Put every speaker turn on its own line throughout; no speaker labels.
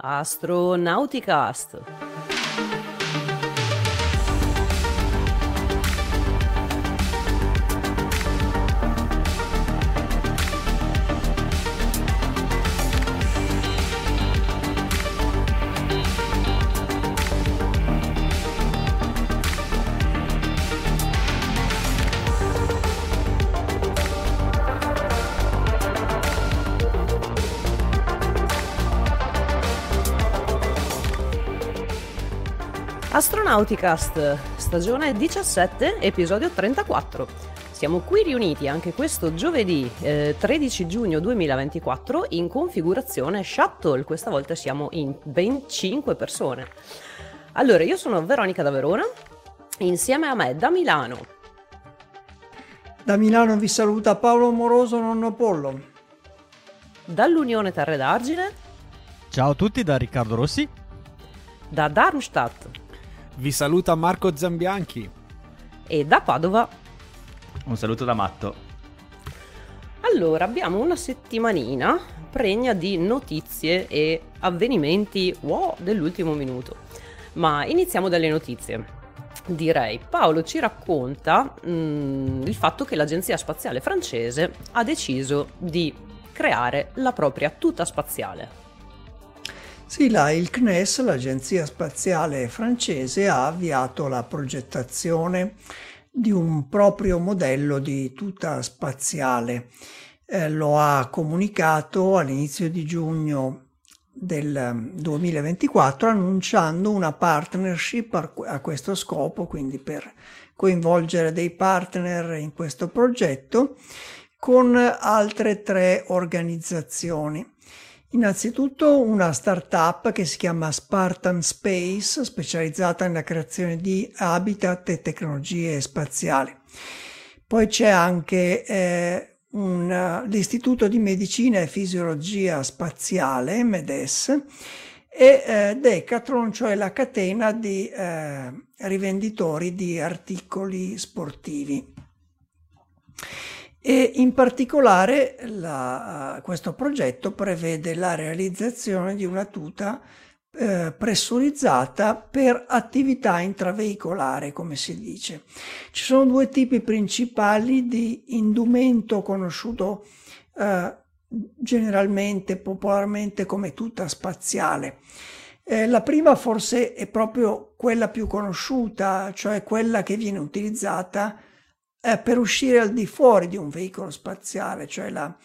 Astronauticast. Astronauticast, stagione 17, episodio 34. Siamo qui riuniti anche questo giovedì 13 giugno 2024 in configurazione Shuttle. Questa volta siamo in ben 5 persone. Allora, io sono Veronica da Verona, insieme a me da Milano.
Da Milano vi saluta Paolo Moroso, nonno Pollo.
Dall'Unione Terre d'Argine.
Ciao a tutti da Riccardo Rossi.
Da Darmstadt.
Vi saluta Marco Zambianchi.
E da Padova.
Un saluto da Matto.
Allora, abbiamo una settimanina pregna di notizie e avvenimenti dell'ultimo minuto. Ma iniziamo dalle notizie. Direi, Paolo ci racconta il fatto che l'Agenzia Spaziale Francese ha deciso di creare la propria tuta spaziale.
Sì, il CNES, l'Agenzia Spaziale Francese, ha avviato la progettazione di un proprio modello di tuta spaziale. Lo ha comunicato all'inizio di giugno del 2024 annunciando una partnership a questo scopo, quindi per coinvolgere dei partner in questo progetto con altre 3 organizzazioni. Innanzitutto una startup che si chiama Spartan Space, specializzata nella creazione di habitat e tecnologie spaziali. Poi c'è anche l'Istituto di Medicina e Fisiologia Spaziale, MEDES, e Decathlon, cioè la catena di rivenditori di articoli sportivi. E in particolare questo progetto prevede la realizzazione di una tuta pressurizzata per attività intraveicolare, come si dice. Ci sono 2 tipi principali di indumento conosciuto generalmente, popolarmente come tuta spaziale. La prima forse è proprio quella più conosciuta, cioè quella che viene utilizzata per uscire al di fuori di un veicolo spaziale, cioè la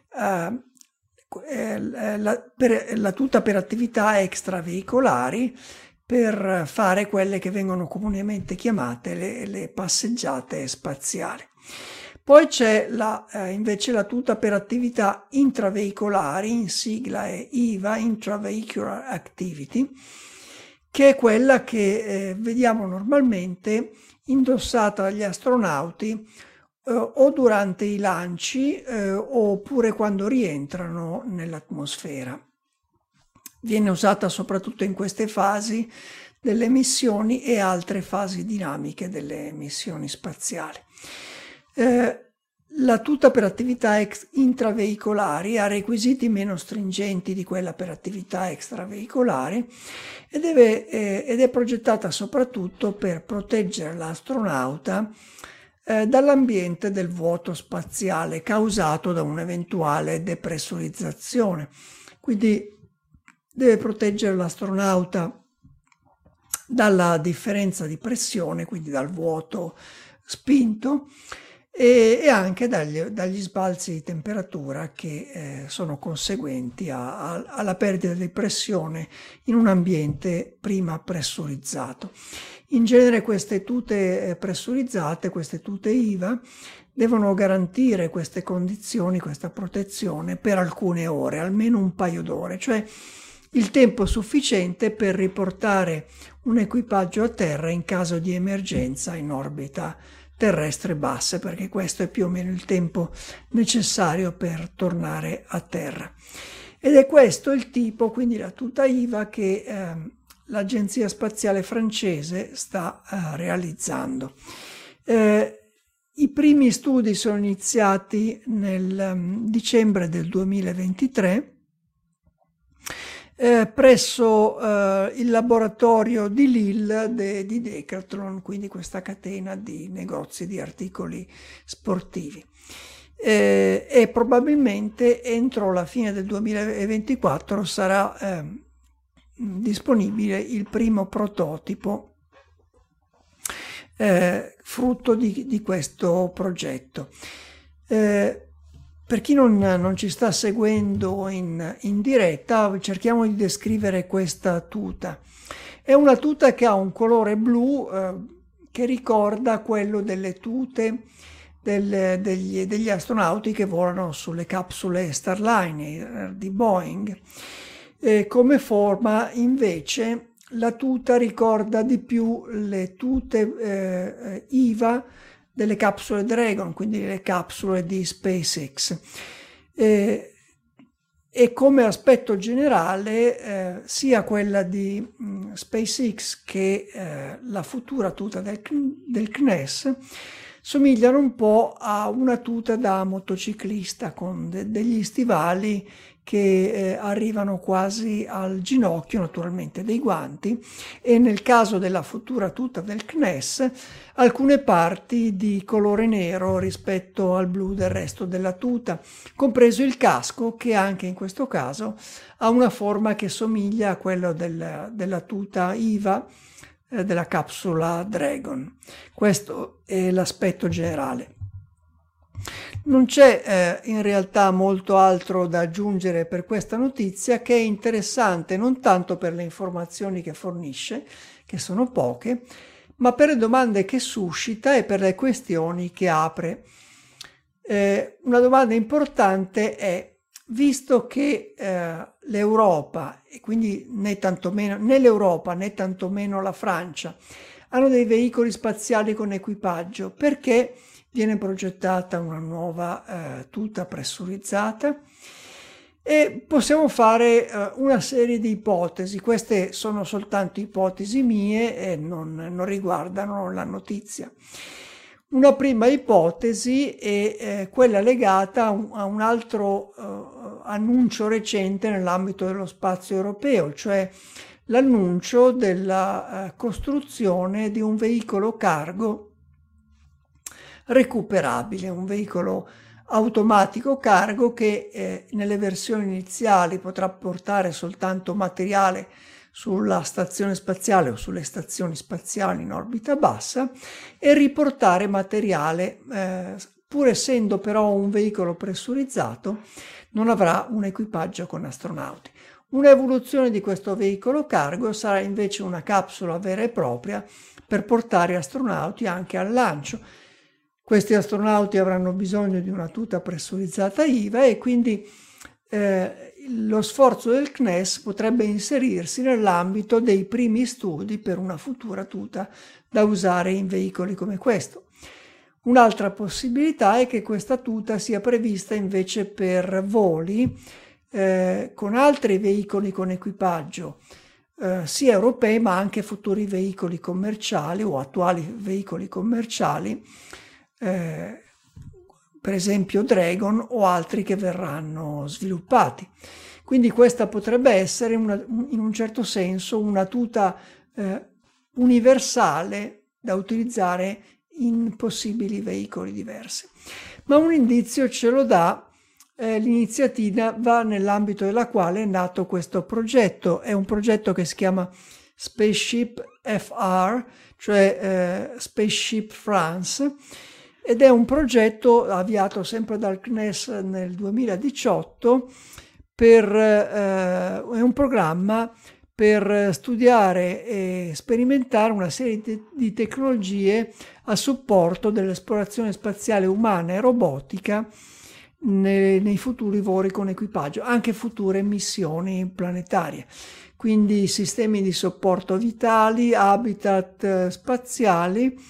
tuta per attività extraveicolari, per fare quelle che vengono comunemente chiamate le passeggiate spaziali. Poi c'è invece la tuta per attività intraveicolari, in sigla è IVA, Intravehicular Activity, che è quella che vediamo normalmente indossata dagli astronauti o durante i lanci oppure quando rientrano nell'atmosfera. Viene usata soprattutto in queste fasi delle missioni e altre fasi dinamiche delle missioni spaziali. La tuta per attività intraveicolari ha requisiti meno stringenti di quella per attività extraveicolari ed è progettata soprattutto per proteggere l'astronauta dall'ambiente del vuoto spaziale causato da un'eventuale depressurizzazione. Quindi deve proteggere l'astronauta dalla differenza di pressione, quindi dal vuoto spinto, e anche dagli sbalzi di temperatura che sono conseguenti alla perdita di pressione in un ambiente prima pressurizzato. In genere queste tute pressurizzate, queste tute IVA, devono garantire queste condizioni, questa protezione per alcune ore, almeno un paio d'ore, cioè il tempo sufficiente per riportare un equipaggio a terra in caso di emergenza in orbita terrestre bassa, perché questo è più o meno il tempo necessario per tornare a terra. Ed è questo il tipo, quindi la tuta IVA, che l'Agenzia Spaziale Francese sta realizzando. I primi studi sono iniziati nel dicembre del 2023 presso il laboratorio di Lille di Decathlon, quindi questa catena di negozi di articoli sportivi. E probabilmente entro la fine del 2024 sarà disponibile il primo prototipo frutto di questo progetto. Per chi non ci sta seguendo in diretta, cerchiamo di descrivere questa tuta. È una tuta che ha un colore blu che ricorda quello delle tute degli astronauti che volano sulle capsule Starliner di Boeing. Come forma, invece, la tuta ricorda di più le tute IVA delle capsule Dragon, quindi le capsule di SpaceX. E come aspetto generale, sia quella di SpaceX che la futura tuta del CNES somigliano un po' a una tuta da motociclista con degli stivali che arrivano quasi al ginocchio, naturalmente dei guanti, e nel caso della futura tuta del CNES alcune parti di colore nero rispetto al blu del resto della tuta, compreso il casco, che anche in questo caso ha una forma che somiglia a quella della tuta IVA della capsula Dragon. Questo è l'aspetto generale. Non c'è in realtà molto altro da aggiungere per questa notizia, che è interessante non tanto per le informazioni che fornisce, che sono poche, ma per le domande che suscita e per le questioni che apre. Una domanda importante è: visto che l'Europa, e quindi né l'Europa né tantomeno la Francia, hanno dei veicoli spaziali con equipaggio, perché viene progettata una nuova tuta pressurizzata? E possiamo fare una serie di ipotesi. Queste sono soltanto ipotesi mie e non riguardano la notizia. Una prima ipotesi è quella legata a un altro annuncio recente nell'ambito dello spazio europeo, cioè l'annuncio della costruzione di un veicolo cargo recuperabile, un veicolo automatico cargo che nelle versioni iniziali potrà portare soltanto materiale sulla stazione spaziale o sulle stazioni spaziali in orbita bassa e riportare materiale, pur essendo però un veicolo pressurizzato, non avrà un equipaggio con astronauti. Un'evoluzione di questo veicolo cargo sarà invece una capsula vera e propria per portare astronauti anche al lancio. Questi astronauti avranno bisogno di una tuta pressurizzata IVA e quindi lo sforzo del CNES potrebbe inserirsi nell'ambito dei primi studi per una futura tuta da usare in veicoli come questo. Un'altra possibilità è che questa tuta sia prevista invece per voli con altri veicoli con equipaggio, sia europei ma anche futuri veicoli commerciali o attuali veicoli commerciali, per esempio Dragon o altri che verranno sviluppati. Quindi questa potrebbe essere in un certo senso una tuta universale da utilizzare in possibili veicoli diversi. Ma un indizio ce lo dà l'iniziativa nell'ambito della quale è nato questo progetto. È un progetto che si chiama Spaceship FR, cioè Spaceship France, ed è un progetto avviato sempre dal CNES nel 2018 è un programma per studiare e sperimentare una serie di tecnologie a supporto dell'esplorazione spaziale umana e robotica nei futuri voli con equipaggio, anche future missioni planetarie. Quindi sistemi di supporto vitali, habitat spaziali,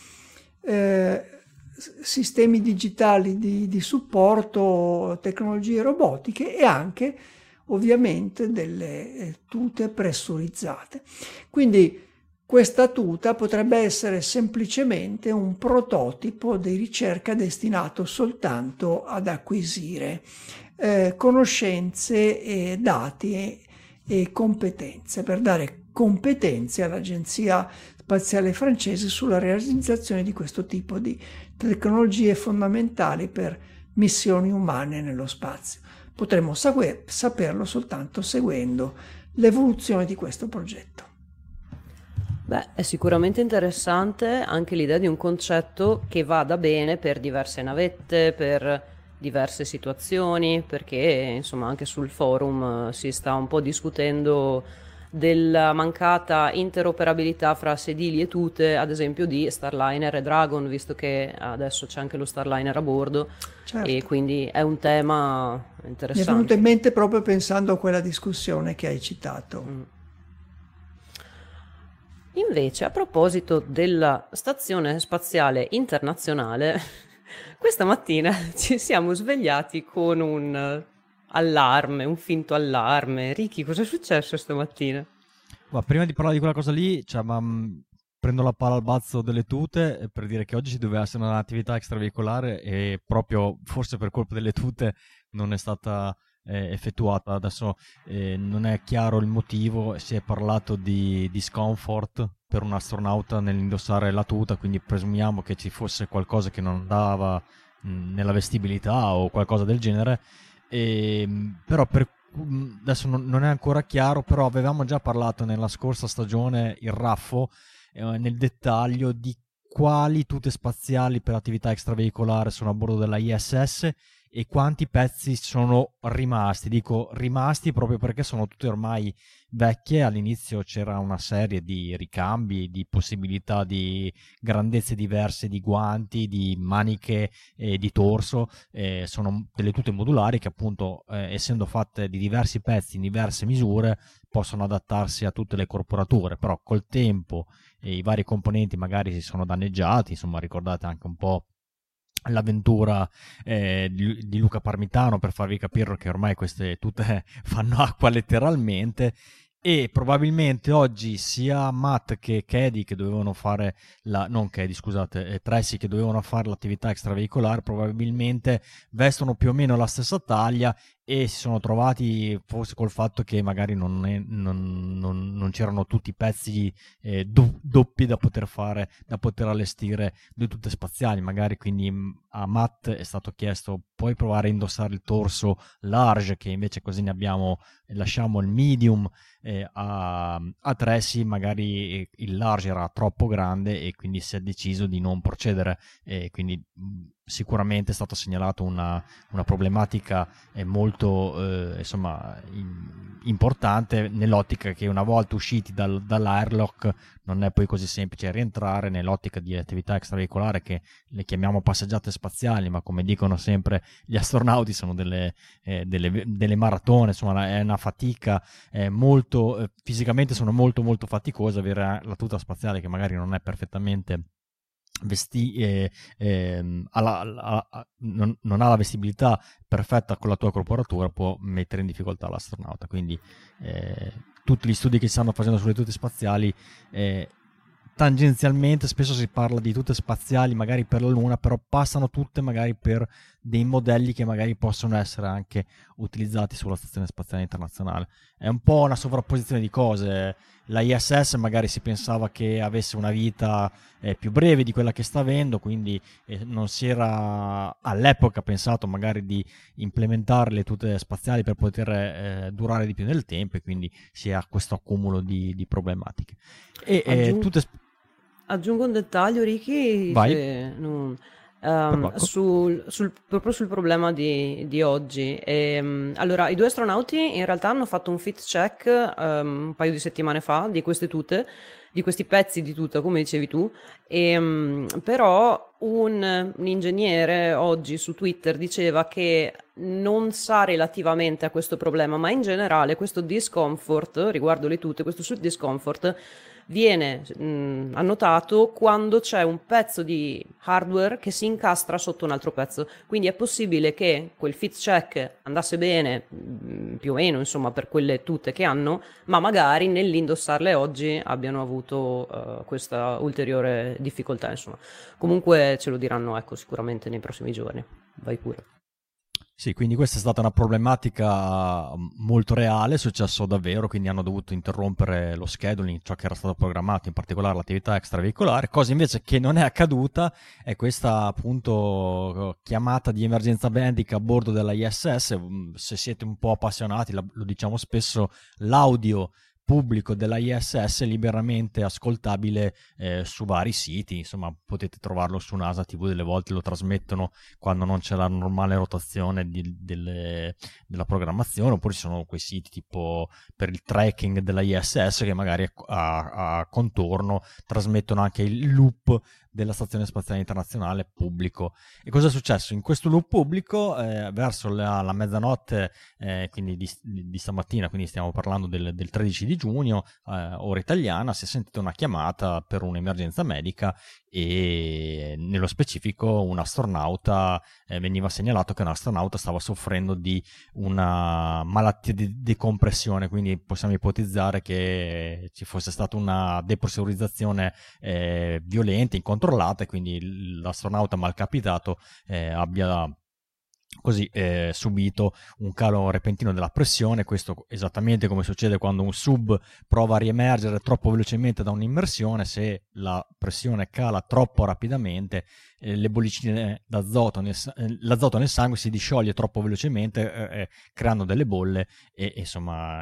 sistemi digitali di supporto, tecnologie robotiche e anche ovviamente delle tute pressurizzate. Quindi questa tuta potrebbe essere semplicemente un prototipo di ricerca destinato soltanto ad acquisire conoscenze e dati e competenze, per dare competenze all'Agenzia Spaziale Francese sulla realizzazione di questo tipo di tecnologie fondamentali per missioni umane nello spazio. Potremmo saperlo soltanto seguendo l'evoluzione di questo progetto.
Beh, è sicuramente interessante anche l'idea di un concetto che vada bene per diverse navette, per diverse situazioni, perché insomma anche sul forum si sta un po' discutendo della mancata interoperabilità fra sedili e tute, ad esempio di Starliner e Dragon, visto che adesso c'è anche lo Starliner a bordo.
Certo.
E quindi è un tema
Mi è
interessante.
venuto in mente proprio pensando a quella discussione che hai citato.
Invece, a proposito della Stazione Spaziale Internazionale, questa mattina ci siamo svegliati con un allarme, un finto allarme. Ricky, cosa è successo stamattina?
Ma prima di parlare di quella cosa lì, prendo la palla al balzo delle tute per dire che oggi ci doveva essere un'attività extraveicolare e proprio forse per colpa delle tute non è stata effettuata. Adesso non è chiaro il motivo, si è parlato di discomfort per un astronauta nell'indossare la tuta, quindi presumiamo che ci fosse qualcosa che non andava nella vestibilità o qualcosa del genere. Però adesso non è ancora chiaro, però avevamo già parlato nella scorsa stagione, il RAFO, nel dettaglio di quali tute spaziali per attività extraveicolare sono a bordo della ISS e quanti pezzi sono rimasti. Dico rimasti proprio perché sono tutte ormai vecchie. All'inizio c'era una serie di ricambi, di possibilità di grandezze diverse di guanti, di maniche e di torso. Sono delle tute modulari che appunto essendo fatte di diversi pezzi in diverse misure possono adattarsi a tutte le corporature, però col tempo i vari componenti magari si sono danneggiati. Insomma, ricordate anche un po' l'avventura di Luca Parmitano, per farvi capire che ormai queste tutte fanno acqua letteralmente. E probabilmente oggi sia Matt che Cady che dovevano fare Tracy che dovevano fare l'attività extraveicolare probabilmente vestono più o meno la stessa taglia e si sono trovati forse col fatto che magari non c'erano tutti i pezzi doppi da poter allestire due tute spaziali. Magari quindi a Matt è stato chiesto puoi provare a indossare il torso large, che invece così lasciamo il medium. A Tracy magari il large era troppo grande e quindi si è deciso di non procedere, quindi sicuramente è stato segnalato una problematica molto importante, nell'ottica che una volta usciti dall'airlock non è poi così semplice rientrare, nell'ottica di attività extraveicolare che le chiamiamo passeggiate spaziali, ma come dicono sempre gli astronauti sono delle maratone. Insomma è una fatica molto fisicamente, sono molto molto faticose. Avere la tuta spaziale che magari non è perfettamente non ha la vestibilità perfetta con la tua corporatura può mettere in difficoltà l'astronauta. Quindi tutti gli studi che si stanno facendo sulle tute spaziali, tangenzialmente spesso si parla di tute spaziali magari per la Luna, però passano tutte magari per dei modelli che magari possono essere anche utilizzati sulla Stazione Spaziale Internazionale. È un po' una sovrapposizione di cose. La ISS magari si pensava che avesse una vita più breve di quella che sta avendo, quindi non si era all'epoca pensato magari di implementare le tute spaziali per poter durare di più nel tempo, e quindi si ha questo accumulo di problematiche.
Aggiungo un dettaglio, Ricky,
Vai.
proprio sul problema di oggi. Allora, i due astronauti in realtà hanno fatto un fit check un paio di settimane fa di queste tute, di questi pezzi di tuta, come dicevi tu, però un ingegnere oggi su Twitter diceva che non sa relativamente a questo problema, ma in generale questo discomfort riguardo le tute, questo discomfort viene annotato quando c'è un pezzo di hardware che si incastra sotto un altro pezzo. Quindi è possibile che quel fit check andasse bene più o meno, insomma, per quelle tute che hanno, ma magari nell'indossarle oggi abbiano avuto questa ulteriore difficoltà, insomma. Comunque ce lo diranno, ecco, sicuramente nei prossimi giorni. Vai pure.
Sì, quindi questa è stata una problematica molto reale, è successo davvero, quindi hanno dovuto interrompere lo scheduling, ciò che era stato programmato, in particolare l'attività extraveicolare. Cosa invece che non è accaduta è questa appunto chiamata di emergenza medica a bordo della ISS. Se siete un po' appassionati, lo diciamo spesso, l'audio pubblico della ISS è liberamente ascoltabile su vari siti, insomma potete trovarlo su NASA TV, delle volte lo trasmettono quando non c'è la normale rotazione della programmazione, oppure ci sono quei siti tipo per il tracking della ISS che magari a contorno trasmettono anche il loop della Stazione Spaziale Internazionale pubblico. E cosa è successo? In questo loop pubblico verso la mezzanotte quindi di stamattina, quindi stiamo parlando del 13 di giugno, ora italiana, si è sentita una chiamata per un'emergenza medica e nello specifico un astronauta, veniva segnalato che un astronauta stava soffrendo di una malattia di decompressione, quindi possiamo ipotizzare che ci fosse stata una depressurizzazione violenta, incontrollata, e quindi l'astronauta malcapitato abbia così subito un calo repentino della pressione. Questo esattamente come succede quando un sub prova a riemergere troppo velocemente da un'immersione. Se la pressione cala troppo rapidamente, le bollicine d'azoto l'azoto nel sangue si discioglie troppo velocemente, creando delle bolle e insomma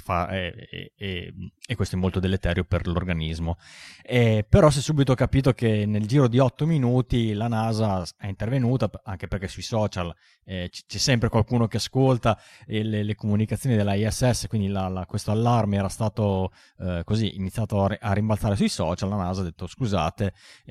e questo è molto deleterio per l'organismo. Però si è subito capito che nel giro di 8 minuti la NASA è intervenuta, anche perché sui social c'è sempre qualcuno che ascolta le comunicazioni della ISS, quindi questo allarme era stato così iniziato a rimbalzare sui social. La NASA ha detto scusate,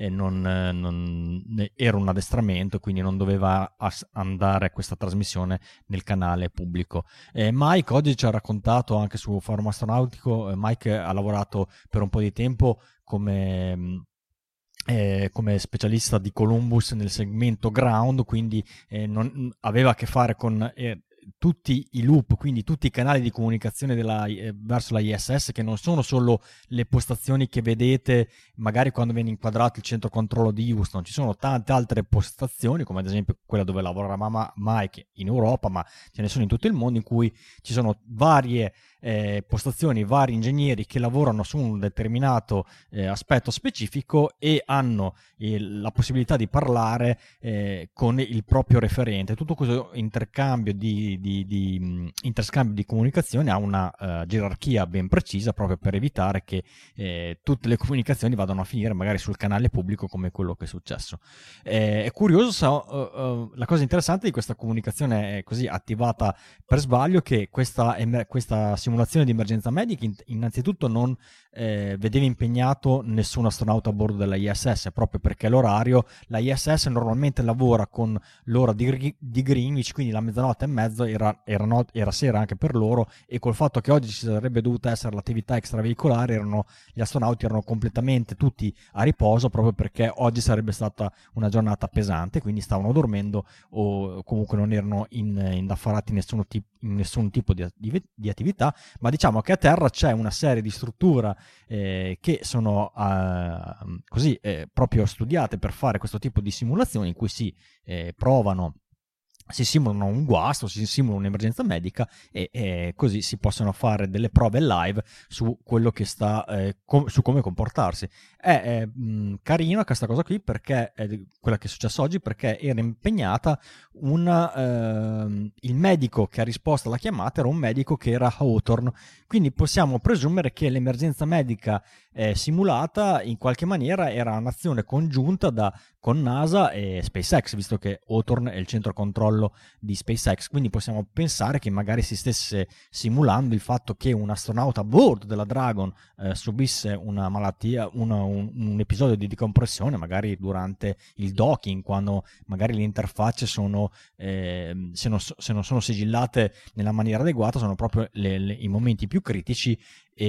era un addestramento, quindi non doveva andare questa trasmissione nel canale pubblico. Mike oggi ci ha raccontato anche su Forum Astronautico. Mike ha lavorato per un po' di tempo come specialista di Columbus nel segmento ground, quindi aveva a che fare con tutti i loop, quindi tutti i canali di comunicazione verso la ISS, che non sono solo le postazioni che vedete magari quando viene inquadrato il centro controllo di Houston. Ci sono tante altre postazioni, come ad esempio quella dove lavorava Mike in Europa, ma ce ne sono in tutto il mondo, in cui ci sono varie postazioni, vari ingegneri che lavorano su un determinato aspetto specifico e hanno la possibilità di parlare con il proprio referente. Tutto questo interscambio di comunicazione ha una gerarchia ben precisa, proprio per evitare che tutte le comunicazioni vadano a finire magari sul canale pubblico, come quello che è successo. È curioso, la cosa interessante di questa comunicazione così attivata per sbaglio, che questa simulazione di emergenza medica innanzitutto non vedeva impegnato nessun astronauta a bordo della ISS, proprio perché l'orario, la ISS normalmente lavora con l'ora di Greenwich, quindi la mezzanotte e mezzo era sera anche per loro, e col fatto che oggi ci sarebbe dovuta essere l'attività extraveicolare, gli astronauti erano completamente tutti a riposo, proprio perché oggi sarebbe stata una giornata pesante, quindi stavano dormendo o comunque non erano indaffarati in nessun tipo di attività. Ma diciamo che a terra c'è una serie di strutture che sono così proprio studiate per fare questo tipo di simulazioni, in cui si simulano un guasto, si simula un'emergenza medica e così si possono fare delle prove live su quello che su come comportarsi. È carina questa cosa qui, perché è quella che è successa oggi, perché era impegnata il medico che ha risposto alla chiamata era un medico che era a Hawthorne, quindi possiamo presumere che l'emergenza medica simulata in qualche maniera era un'azione congiunta con NASA e SpaceX, visto che Hawthorne è il centro controllo di SpaceX, quindi possiamo pensare che magari si stesse simulando il fatto che un astronauta a bordo della Dragon subisse una malattia, un episodio di decompressione, magari durante il docking, quando magari le interfacce sono se non sono sigillate nella maniera adeguata, sono proprio i momenti più critici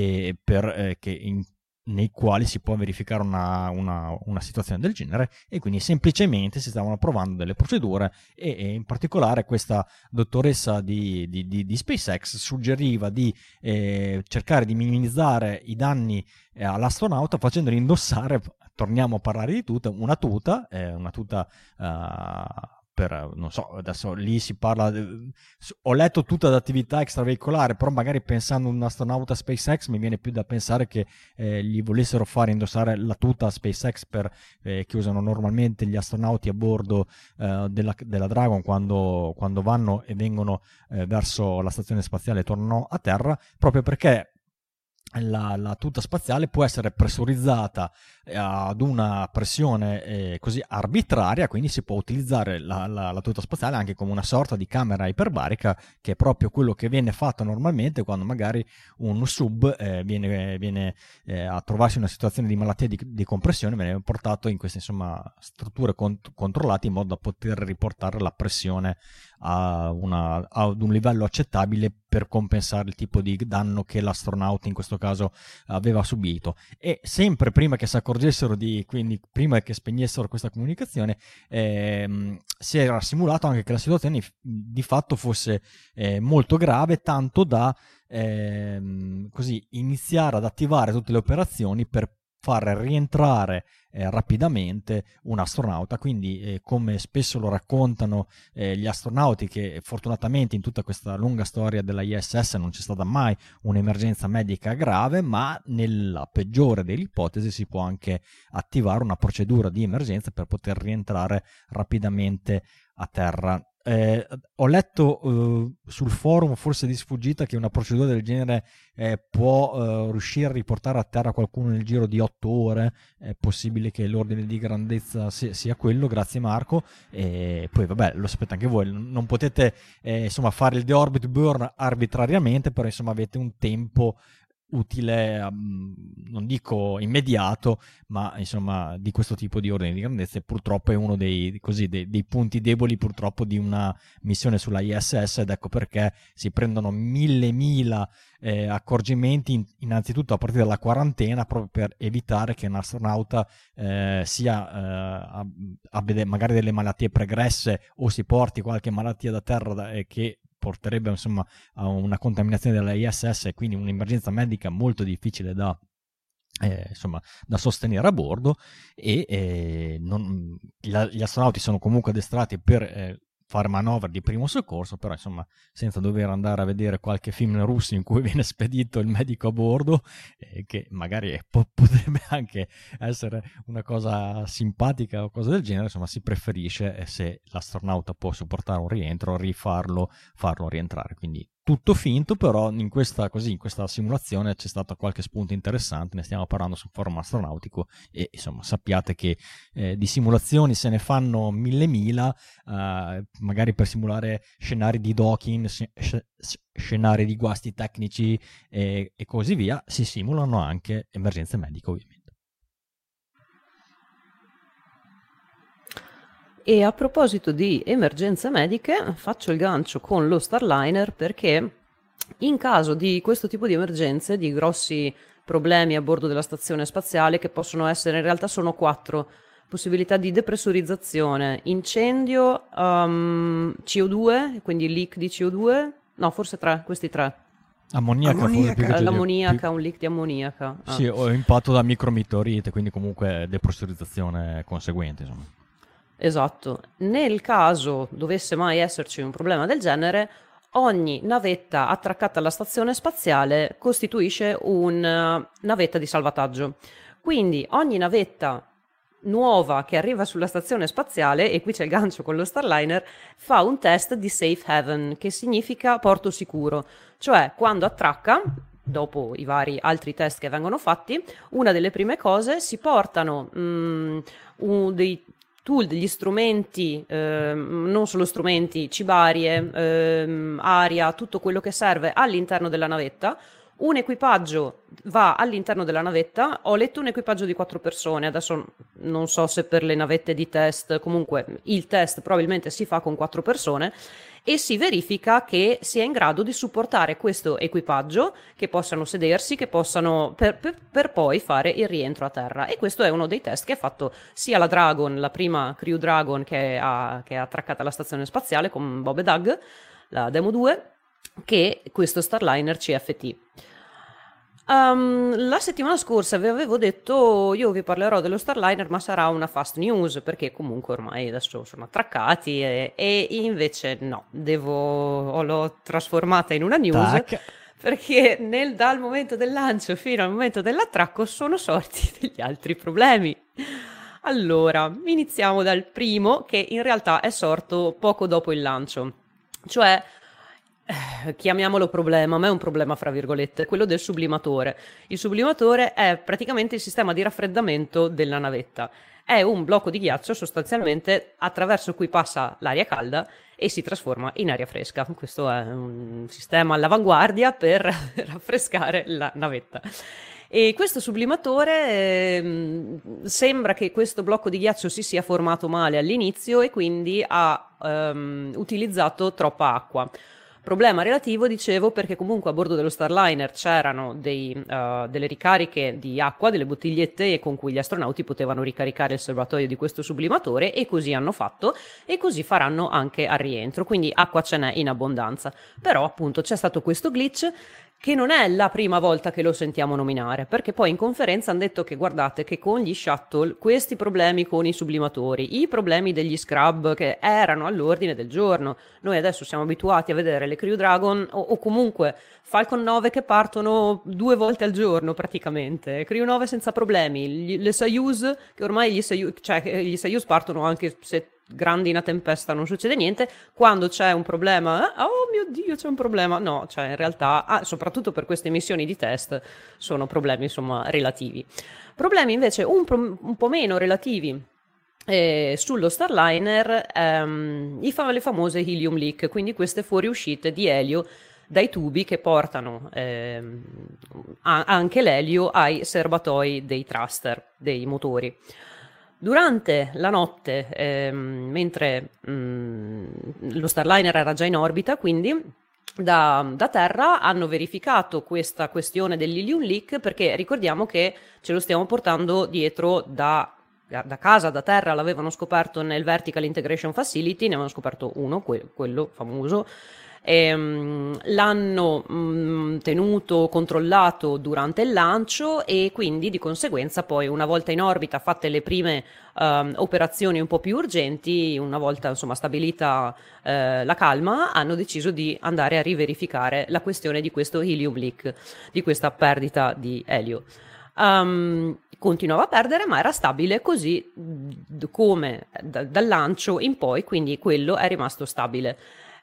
nei quali si può verificare una situazione del genere, e quindi semplicemente si stavano provando delle procedure e in particolare questa dottoressa di SpaceX suggeriva di cercare di minimizzare i danni all'astronauta facendogli indossare, torniamo a parlare di tuta, una tuta non so, adesso lì si parla, ho letto tutta l'attività extraveicolare, però magari pensando a un astronauta SpaceX mi viene più da pensare che gli volessero fare indossare la tuta SpaceX che usano normalmente gli astronauti a bordo della Dragon quando vanno e vengono verso la stazione spaziale e tornano a terra, proprio perché la tuta spaziale può essere pressurizzata ad una pressione così arbitraria, quindi si può utilizzare la tuta spaziale anche come una sorta di camera iperbarica, che è proprio quello che viene fatto normalmente quando magari un sub viene a trovarsi in una situazione di malattia di compressione, viene portato in queste strutture controllate in modo da poter riportare la pressione ad un livello accettabile per compensare il tipo di danno che l'astronauta in questo caso aveva subito. E sempre prima che si accorgessero quindi prima che spegnessero questa comunicazione, si era simulato anche che la situazione di fatto fosse molto grave, tanto da così iniziare ad attivare tutte le operazioni per far rientrare rapidamente un astronauta. Quindi come spesso lo raccontano gli astronauti, che fortunatamente in tutta questa lunga storia della ISS non c'è stata mai un'emergenza medica grave, ma nella peggiore delle ipotesi si può anche attivare una procedura di emergenza per poter rientrare rapidamente a terra. Ho letto sul forum, forse di sfuggita, che una procedura del genere può riuscire a riportare a terra qualcuno nel giro di 8 ore. È possibile che l'ordine di grandezza sia quello, grazie Marco. E poi vabbè, lo sapete anche voi, non potete fare il deorbit burn arbitrariamente, però avete un tempo utile, non dico immediato, ma di questo tipo di ordine di grandezza, e purtroppo è uno dei punti deboli purtroppo di una missione sulla ISS, ed ecco perché si prendono mille accorgimenti, innanzitutto a partire dalla quarantena, proprio per evitare che un astronauta abbia magari delle malattie pregresse o si porti qualche malattia da terra che porterebbe a una contaminazione della ISS, e quindi un'emergenza medica molto difficile da sostenere a bordo. E gli astronauti sono comunque addestrati per fare manovre di primo soccorso, però senza dover andare a vedere qualche film russo in cui viene spedito il medico a bordo, che magari potrebbe anche essere una cosa simpatica o cosa del genere. Si preferisce, se l'astronauta può supportare un rientro, farlo rientrare. Quindi tutto finto, però in questa simulazione c'è stato qualche spunto interessante. Ne stiamo parlando sul forum astronautico, e sappiate che di simulazioni se ne fanno mille, magari per simulare scenari di docking, scenari di guasti tecnici e così via. Si simulano anche emergenze mediche, ovviamente.
E a proposito di emergenze mediche, faccio il gancio con lo Starliner, perché in caso di questo tipo di emergenze, di grossi problemi a bordo della stazione spaziale, che possono essere, in realtà sono 4 possibilità di depressurizzazione: incendio, CO2, quindi leak di CO2, no, forse 3, questi 3.
Ammoniaca.
L'ammoniaca, un leak di ammoniaca.
Sì, o impatto da micrometeorite, quindi comunque depressurizzazione conseguente,
Esatto. Nel caso dovesse mai esserci un problema del genere, ogni navetta attraccata alla stazione spaziale costituisce una navetta di salvataggio. Quindi ogni navetta nuova che arriva sulla stazione spaziale, e qui c'è il gancio con lo Starliner, fa un test di safe haven, che significa porto sicuro. Cioè, quando attracca, dopo i vari altri test che vengono fatti, una delle prime cose, si portano dei tool, degli strumenti, non solo strumenti, cibarie, aria, tutto quello che serve all'interno della navetta. Un equipaggio va all'interno della navetta. Ho letto un equipaggio di 4 persone, adesso non so se per le navette di test, comunque il test probabilmente si fa con 4 persone, e si verifica che sia in grado di supportare questo equipaggio, che possano sedersi, che possano per poi fare il rientro a terra. E questo è uno dei test che ha fatto sia la Dragon, la prima Crew Dragon che è attraccata alla stazione spaziale con Bob e Doug, la Demo 2, che questo Starliner CFT. La settimana scorsa vi avevo detto io vi parlerò dello Starliner, ma sarà una fast news perché comunque ormai adesso sono attraccati e invece no, l'ho trasformata in una news
Tac.
perché dal momento del lancio fino al momento dell'attracco sono sorti degli altri problemi. Allora, iniziamo dal primo che in realtà è sorto poco dopo il lancio, cioè chiamiamolo problema, ma è un problema fra virgolette, quello del sublimatore. Il sublimatore è praticamente il sistema di raffreddamento della navetta. È un blocco di ghiaccio sostanzialmente attraverso cui passa l'aria calda e si trasforma in aria fresca. Questo è un sistema all'avanguardia per raffrescare la navetta. E questo sublimatore sembra che questo blocco di ghiaccio si sia formato male all'inizio e quindi ha utilizzato troppa acqua. Problema relativo, dicevo, perché comunque a bordo dello Starliner c'erano delle ricariche di acqua, delle bottigliette con cui gli astronauti potevano ricaricare il serbatoio di questo sublimatore e così hanno fatto e così faranno anche al rientro, quindi acqua ce n'è in abbondanza. Però appunto c'è stato questo glitch che non è la prima volta che lo sentiamo nominare, perché poi in conferenza hanno detto che guardate che con gli shuttle questi problemi con i sublimatori, i problemi degli scrub che erano all'ordine del giorno, noi adesso siamo abituati a vedere le Crew Dragon o comunque Falcon 9 che partono 2 volte al giorno praticamente, Crew 9 senza problemi, le Soyuz che ormai gli Soyuz partono anche se grandi una tempesta non succede niente, quando c'è un problema oh mio Dio c'è un problema, no, cioè in realtà soprattutto per queste missioni di test sono problemi insomma relativi. Problemi invece un po' meno relativi sullo Starliner, le famose helium leak, quindi queste fuoriuscite di elio dai tubi che portano anche l'elio ai serbatoi dei thruster, dei motori. Durante la notte, mentre lo Starliner era già in orbita, quindi da terra hanno verificato questa questione dell'helium leak, perché ricordiamo che ce lo stiamo portando dietro da casa, da terra. L'avevano scoperto nel Vertical Integration Facility, ne avevano scoperto uno, quello famoso. L'hanno tenuto controllato durante il lancio e quindi di conseguenza poi una volta in orbita, fatte le prime operazioni un po' più urgenti, una volta insomma stabilita la calma, hanno deciso di andare a riverificare la questione di questo helium leak, di questa perdita di elio. Continuava a perdere ma era stabile così come dal lancio in poi, quindi quello è rimasto stabile.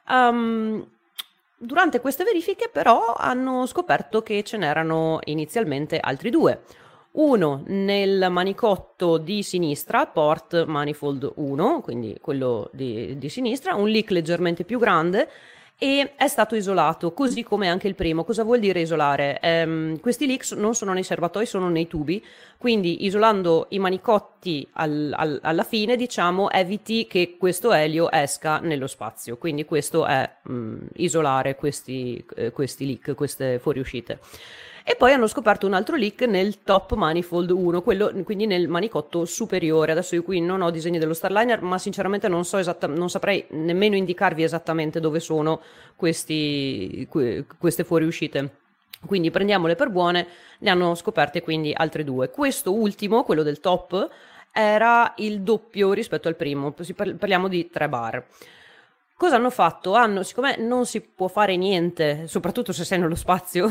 Durante queste verifiche però hanno scoperto che ce n'erano inizialmente altri due. Uno nel manicotto di sinistra, port manifold 1, quindi quello di sinistra, un leak leggermente più grande e è stato isolato, così come anche il primo. Cosa vuol dire isolare? Questi leaks non sono nei serbatoi, sono nei tubi, quindi isolando i manicotti alla fine, diciamo, eviti che questo elio esca nello spazio. Quindi questo è isolare questi leak, queste fuoriuscite. E poi hanno scoperto un altro leak nel top manifold 1, quello quindi nel manicotto superiore. Adesso io qui non ho disegni dello Starliner, ma sinceramente non saprei nemmeno indicarvi esattamente dove sono queste fuoriuscite. Quindi prendiamole per buone, ne hanno scoperte quindi altre due. Questo ultimo, quello del top, era il doppio rispetto al primo, parliamo di 3 bar. Cosa hanno fatto? Siccome non si può fare niente, soprattutto se sei nello spazio,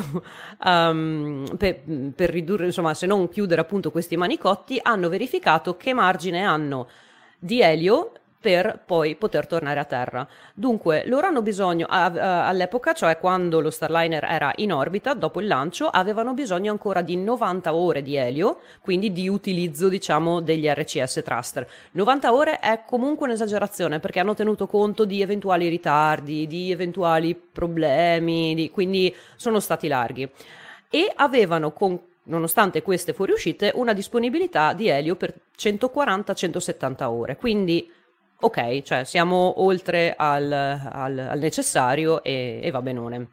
per ridurre, insomma, se non chiudere appunto questi manicotti, hanno verificato che margine hanno di elio per poi poter tornare a terra. Dunque, loro hanno bisogno, all'epoca, cioè quando lo Starliner era in orbita, dopo il lancio, avevano bisogno ancora di 90 ore di elio, quindi di utilizzo, diciamo, degli RCS thruster. 90 ore è comunque un'esagerazione, perché hanno tenuto conto di eventuali ritardi, di eventuali problemi, quindi sono stati larghi. E avevano, nonostante queste fuoriuscite, una disponibilità di elio per 140-170 ore, quindi ok, cioè siamo oltre al necessario e va benone.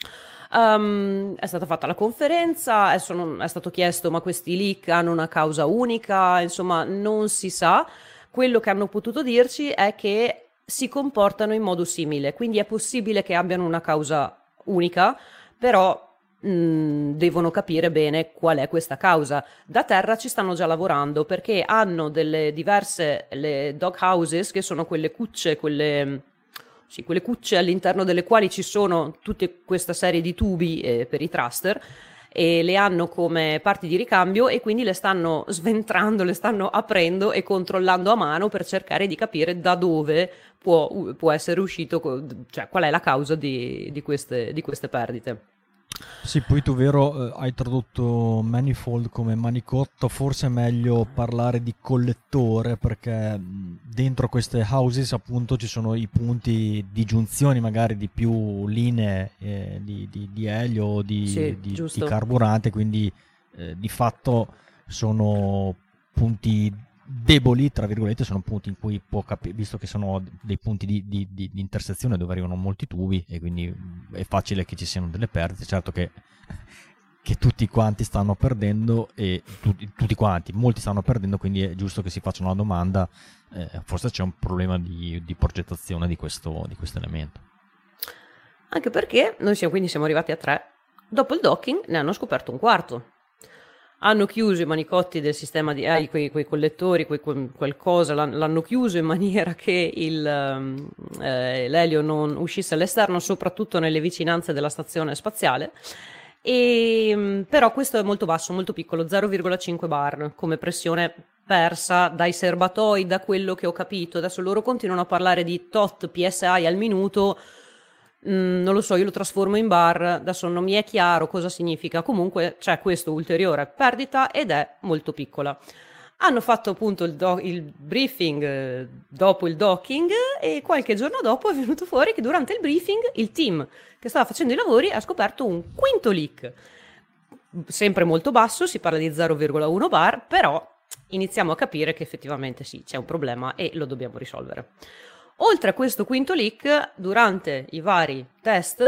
È stata fatta la conferenza, è stato chiesto ma questi leak hanno una causa unica, insomma non si sa. Quello che hanno potuto dirci è che si comportano in modo simile, quindi è possibile che abbiano una causa unica, però devono capire bene qual è questa causa. Da terra ci stanno già lavorando, perché hanno delle diverse, le dog houses, che sono quelle cucce, quelle cucce all'interno delle quali ci sono tutta questa serie di tubi per i thruster, e le hanno come parti di ricambio, e quindi le stanno sventrando, le stanno aprendo e controllando a mano per cercare di capire da dove può essere uscito, cioè qual è la causa di queste perdite.
Sì, poi tu, vero, hai tradotto manifold come manicotto, forse è meglio parlare di collettore, perché dentro queste houses appunto ci sono i punti di giunzione magari di più linee di elio o di carburante, quindi di fatto sono punti deboli, tra virgolette, sono punti in cui può capire, visto che sono dei punti di intersezione dove arrivano molti tubi, e quindi è facile che ci siano delle perdite. Certo che tutti quanti stanno perdendo, e tutti quanti, molti stanno perdendo, quindi è giusto che si faccia una domanda, forse c'è un problema di progettazione di questo elemento.
Anche perché noi siamo arrivati a 3, dopo il docking ne hanno scoperto un quarto. Hanno chiuso i manicotti del sistema di quei collettori, qualcosa, l'hanno chiuso in maniera che l'elio non uscisse all'esterno, soprattutto nelle vicinanze della stazione spaziale. Però questo è molto basso, molto piccolo, 0,5 bar come pressione persa dai serbatoi, da quello che ho capito. Adesso loro continuano a parlare di tot psi al minuto. Non lo so, io lo trasformo in bar, adesso non mi è chiaro cosa significa. Comunque c'è questa ulteriore perdita ed è molto piccola. Hanno fatto appunto il briefing dopo il docking, e qualche giorno dopo è venuto fuori che durante il briefing il team che stava facendo i lavori ha scoperto un quinto leak, sempre molto basso, si parla di 0,1 bar, però iniziamo a capire che effettivamente sì, c'è un problema e lo dobbiamo risolvere. Oltre a questo quinto leak, durante i vari test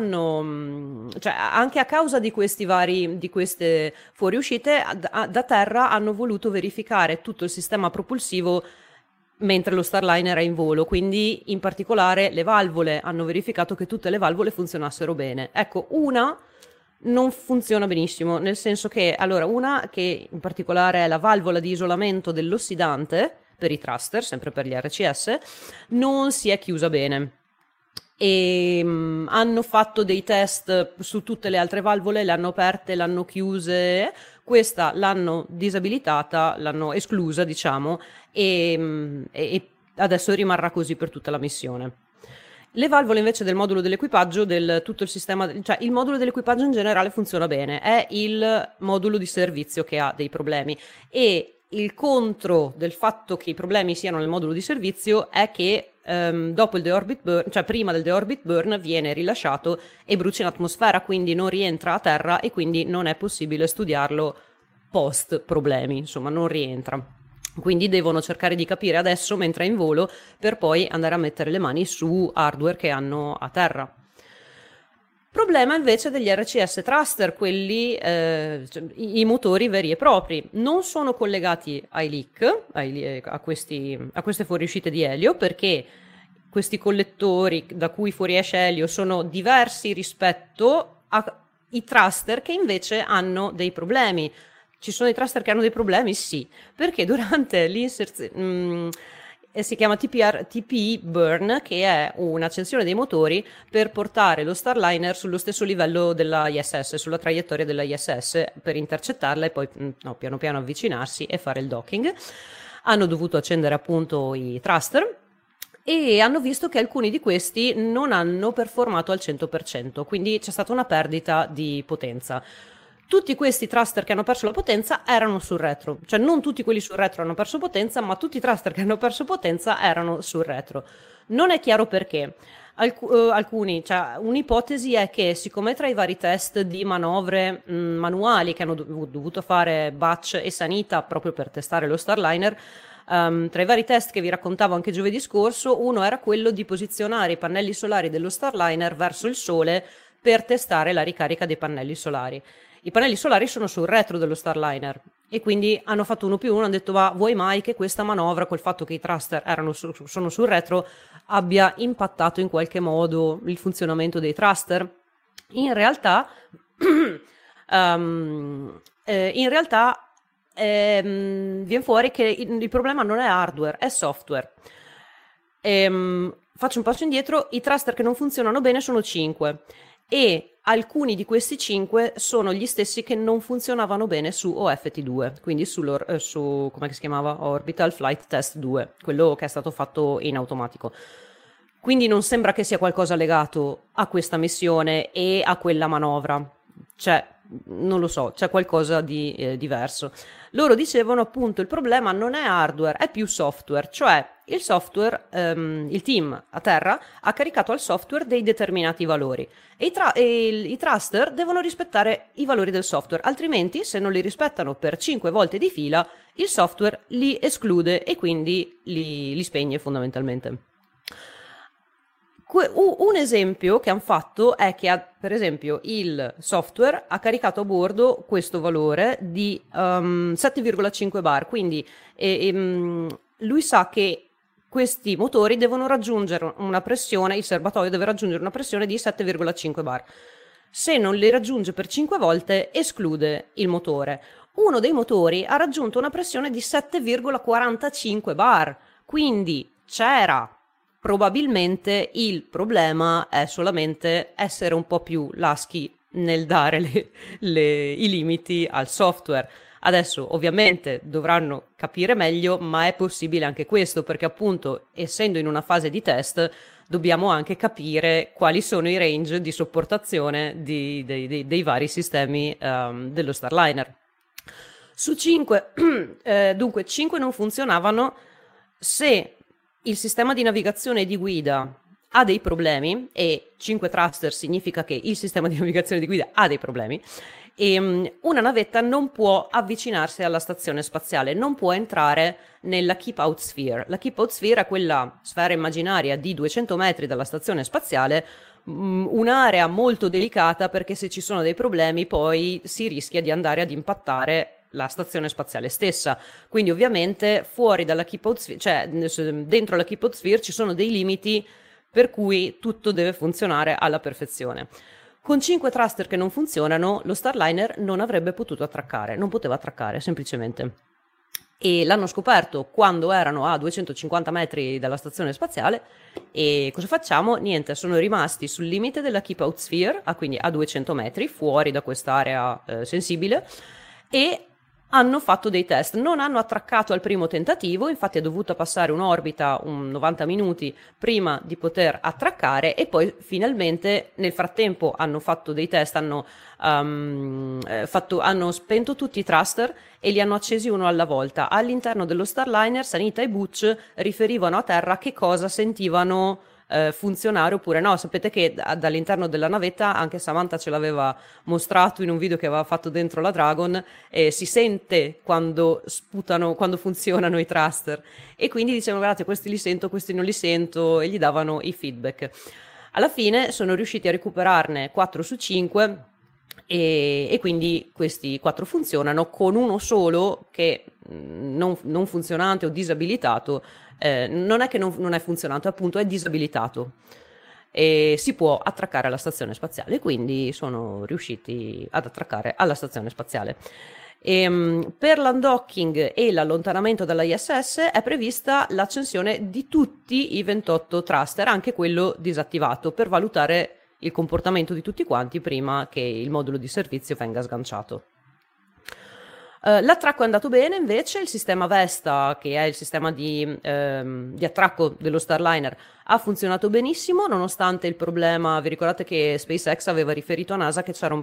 cioè anche a causa di queste fuoriuscite, da terra hanno voluto verificare tutto il sistema propulsivo mentre lo Starliner è in volo, quindi in particolare le valvole, hanno verificato che tutte le valvole funzionassero bene. Ecco, una non funziona benissimo, nel senso che, allora, una che in particolare è la valvola di isolamento dell'ossidante per i thruster, sempre per gli RCS, non si è chiusa bene. E hanno fatto dei test su tutte le altre valvole, le hanno aperte, le hanno chiuse, questa l'hanno disabilitata, l'hanno esclusa, diciamo, e adesso rimarrà così per tutta la missione. Le valvole invece del modulo dell'equipaggio, tutto il sistema, cioè il modulo dell'equipaggio in generale funziona bene, è il modulo di servizio che ha dei problemi, e il contro del fatto che i problemi siano nel modulo di servizio è che dopo il deorbit burn, cioè prima del deorbit burn, viene rilasciato e brucia in atmosfera, quindi non rientra a terra, e quindi non è possibile studiarlo post problemi, insomma non rientra. Quindi devono cercare di capire adesso mentre è in volo, per poi andare a mettere le mani su hardware che hanno a terra. Problema invece degli RCS thruster, quelli, i motori veri e propri, non sono collegati ai leak, a queste fuoriuscite di elio, perché questi collettori da cui fuoriesce elio sono diversi rispetto ai thruster che invece hanno dei problemi. Ci sono i thruster che hanno dei problemi? Sì, perché durante l'inserzione si chiama TPE burn, che è un'accensione dei motori per portare lo Starliner sullo stesso livello della ISS, sulla traiettoria della ISS, per intercettarla e poi piano piano avvicinarsi e fare il docking. Hanno dovuto accendere appunto i thruster e hanno visto che alcuni di questi non hanno performato al 100%, quindi c'è stata una perdita di potenza. Tutti questi thruster che hanno perso la potenza erano sul retro, cioè non tutti quelli sul retro hanno perso potenza, ma tutti i thruster che hanno perso potenza erano sul retro. Non è chiaro perché. Alcuni, cioè un'ipotesi è che siccome tra i vari test di manovre manuali che hanno dovuto fare Batch e Sanita proprio per testare lo Starliner, tra i vari test che vi raccontavo anche giovedì scorso, uno era quello di posizionare i pannelli solari dello Starliner verso il sole per testare la ricarica dei pannelli solari. I pannelli solari sono sul retro dello Starliner e quindi hanno fatto 1+1, hanno detto: va, vuoi mai che questa manovra, col fatto che i thruster sono sul retro, abbia impattato in qualche modo il funzionamento dei thruster? In realtà in realtà viene fuori che il problema non è hardware, è software. Faccio un passo indietro, i thruster che non funzionano bene sono 5 e alcuni di questi 5 sono gli stessi che non funzionavano bene su OFT2, quindi su come si chiamava? Orbital Flight Test 2, quello che è stato fatto in automatico. Quindi non sembra che sia qualcosa legato a questa missione e a quella manovra, cioè non lo so, c'è qualcosa di diverso. Loro dicevano appunto il problema non è hardware, è più software, cioè il software, il team a terra ha caricato al software dei determinati valori e i thruster devono rispettare i valori del software, altrimenti se non li rispettano per 5 volte di fila il software li esclude e quindi li spegne fondamentalmente. Un esempio che hanno fatto è che per esempio il software ha caricato a bordo questo valore di 7,5 bar, quindi lui sa che questi motori devono raggiungere una pressione, il serbatoio deve raggiungere una pressione di 7,5 bar. Se non li raggiunge per 5 volte esclude il motore. Uno dei motori ha raggiunto una pressione di 7,45 bar, quindi c'era. Probabilmente il problema è solamente essere un po' più laschi nel dare i limiti al software. Adesso ovviamente dovranno capire meglio, ma è possibile anche questo, perché appunto essendo in una fase di test dobbiamo anche capire quali sono i range di sopportazione dei vari sistemi dello Starliner. Su 5, dunque 5 non funzionavano se il sistema di navigazione e di guida ha dei problemi, e 5 thruster significa che il sistema di navigazione e di guida ha dei problemi, e una navetta non può avvicinarsi alla stazione spaziale, non può entrare nella Keep Out Sphere. La Keep Out Sphere è quella sfera immaginaria di 200 metri dalla stazione spaziale, un'area molto delicata perché se ci sono dei problemi poi si rischia di andare ad impattare la stazione spaziale stessa. Quindi ovviamente fuori dalla Keep Out Sphere, cioè dentro la Keep Out Sphere ci sono dei limiti per cui tutto deve funzionare alla perfezione. Con 5 thruster che non funzionano, lo Starliner non avrebbe potuto attraccare, non poteva attraccare semplicemente. E l'hanno scoperto quando erano a 250 metri dalla stazione spaziale. E cosa facciamo? Niente, sono rimasti sul limite della Keep Out Sphere, quindi a 200 metri, fuori da quest'area sensibile, e hanno fatto dei test, non hanno attraccato al primo tentativo, infatti è dovuta passare un'orbita, 90 minuti prima di poter attraccare, e poi finalmente nel frattempo hanno fatto dei test, hanno spento tutti i thruster e li hanno accesi uno alla volta. All'interno dello Starliner Sanita e Butch riferivano a terra che cosa sentivano funzionare oppure no. Sapete che dall'interno della navetta, anche Samantha ce l'aveva mostrato in un video che aveva fatto dentro la Dragon, si sente quando sputano, quando funzionano i thruster, e quindi dicevano guardate questi li sento, questi non li sento, e gli davano i feedback. Alla fine sono riusciti a recuperarne 4 su 5 e quindi questi 4 funzionano, con uno solo che non funzionante o disabilitato. Non è che non è funzionato, appunto è disabilitato e si può attraccare alla stazione spaziale, quindi sono riusciti ad attraccare alla stazione spaziale. Per l'undocking e l'allontanamento dalla ISS è prevista l'accensione di tutti i 28 thruster, anche quello disattivato, per valutare il comportamento di tutti quanti prima che il modulo di servizio venga sganciato. L'attracco è andato bene, invece il sistema Vesta, che è il sistema di attracco dello Starliner, ha funzionato benissimo nonostante il problema. Vi ricordate che SpaceX aveva riferito a NASA che c'era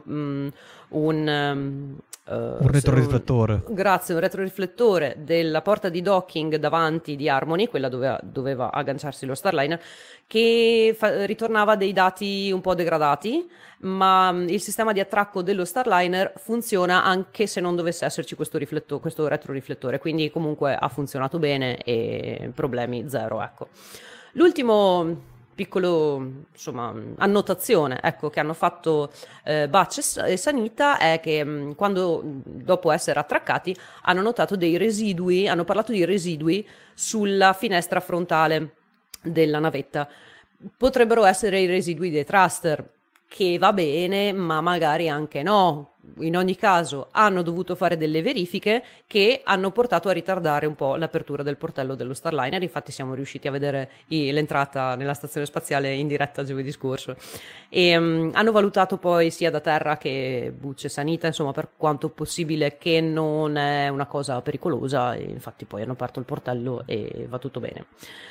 un
retroriflettore.
Grazie, un retroriflettore della porta di docking davanti di Harmony, quella dove doveva agganciarsi lo Starliner, che ritornava dei dati un po' degradati, ma il sistema di attracco dello Starliner funziona anche se non dovesse esserci questo retroriflettore, quindi comunque ha funzionato bene e problemi zero, ecco. L'ultimo piccolo, insomma, annotazione, ecco, che hanno fatto Butch e Sanita è che quando, dopo essere attraccati, hanno notato dei residui, hanno parlato di residui sulla finestra frontale della navetta. Potrebbero essere i residui dei thruster. che va bene, ma magari anche no. In ogni caso hanno dovuto fare delle verifiche che hanno portato a ritardare un po' l'apertura del portello dello Starliner. Infatti siamo riusciti a vedere l'entrata nella stazione spaziale in diretta giovedì scorso, e hanno valutato poi sia da terra che bucce sanita, insomma, per quanto possibile, che non è una cosa pericolosa, e infatti poi hanno aperto il portello e va tutto bene.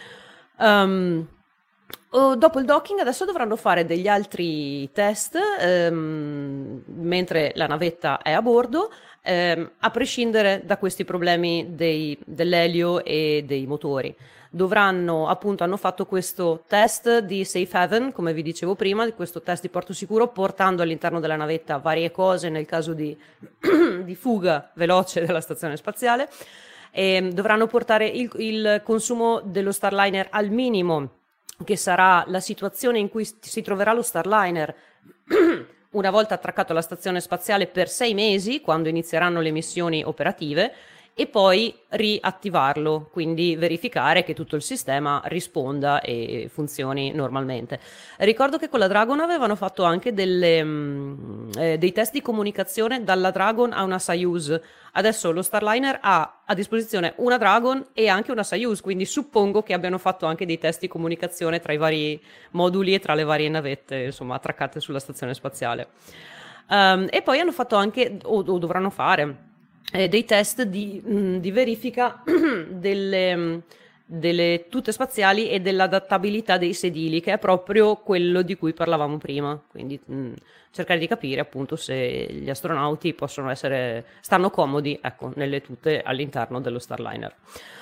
Dopo il docking adesso dovranno fare degli altri test, mentre la navetta è a bordo, a prescindere da questi problemi dell'elio e dei motori. Hanno fatto questo test di safe haven, come vi dicevo prima, di questo test di porto sicuro, portando all'interno della navetta varie cose nel caso di fuga veloce della stazione spaziale, e dovranno portare il consumo dello Starliner al minimo, che sarà la situazione in cui si troverà lo Starliner una volta attraccato alla stazione spaziale per 6 mesi, quando inizieranno le missioni operative, e poi riattivarlo, quindi verificare che tutto il sistema risponda e funzioni normalmente. Ricordo che con la Dragon avevano fatto anche dei test di comunicazione dalla Dragon a una Soyuz. Adesso lo Starliner ha a disposizione una Dragon e anche una Soyuz, quindi suppongo che abbiano fatto anche dei test di comunicazione tra i vari moduli e tra le varie navette, insomma, attraccate sulla stazione spaziale. E poi hanno fatto anche, o dovranno fare, dei test di verifica delle tute spaziali e dell'adattabilità dei sedili, che è proprio quello di cui parlavamo prima, quindi cercare di capire appunto se gli astronauti stanno comodi, ecco, nelle tute all'interno dello Starliner.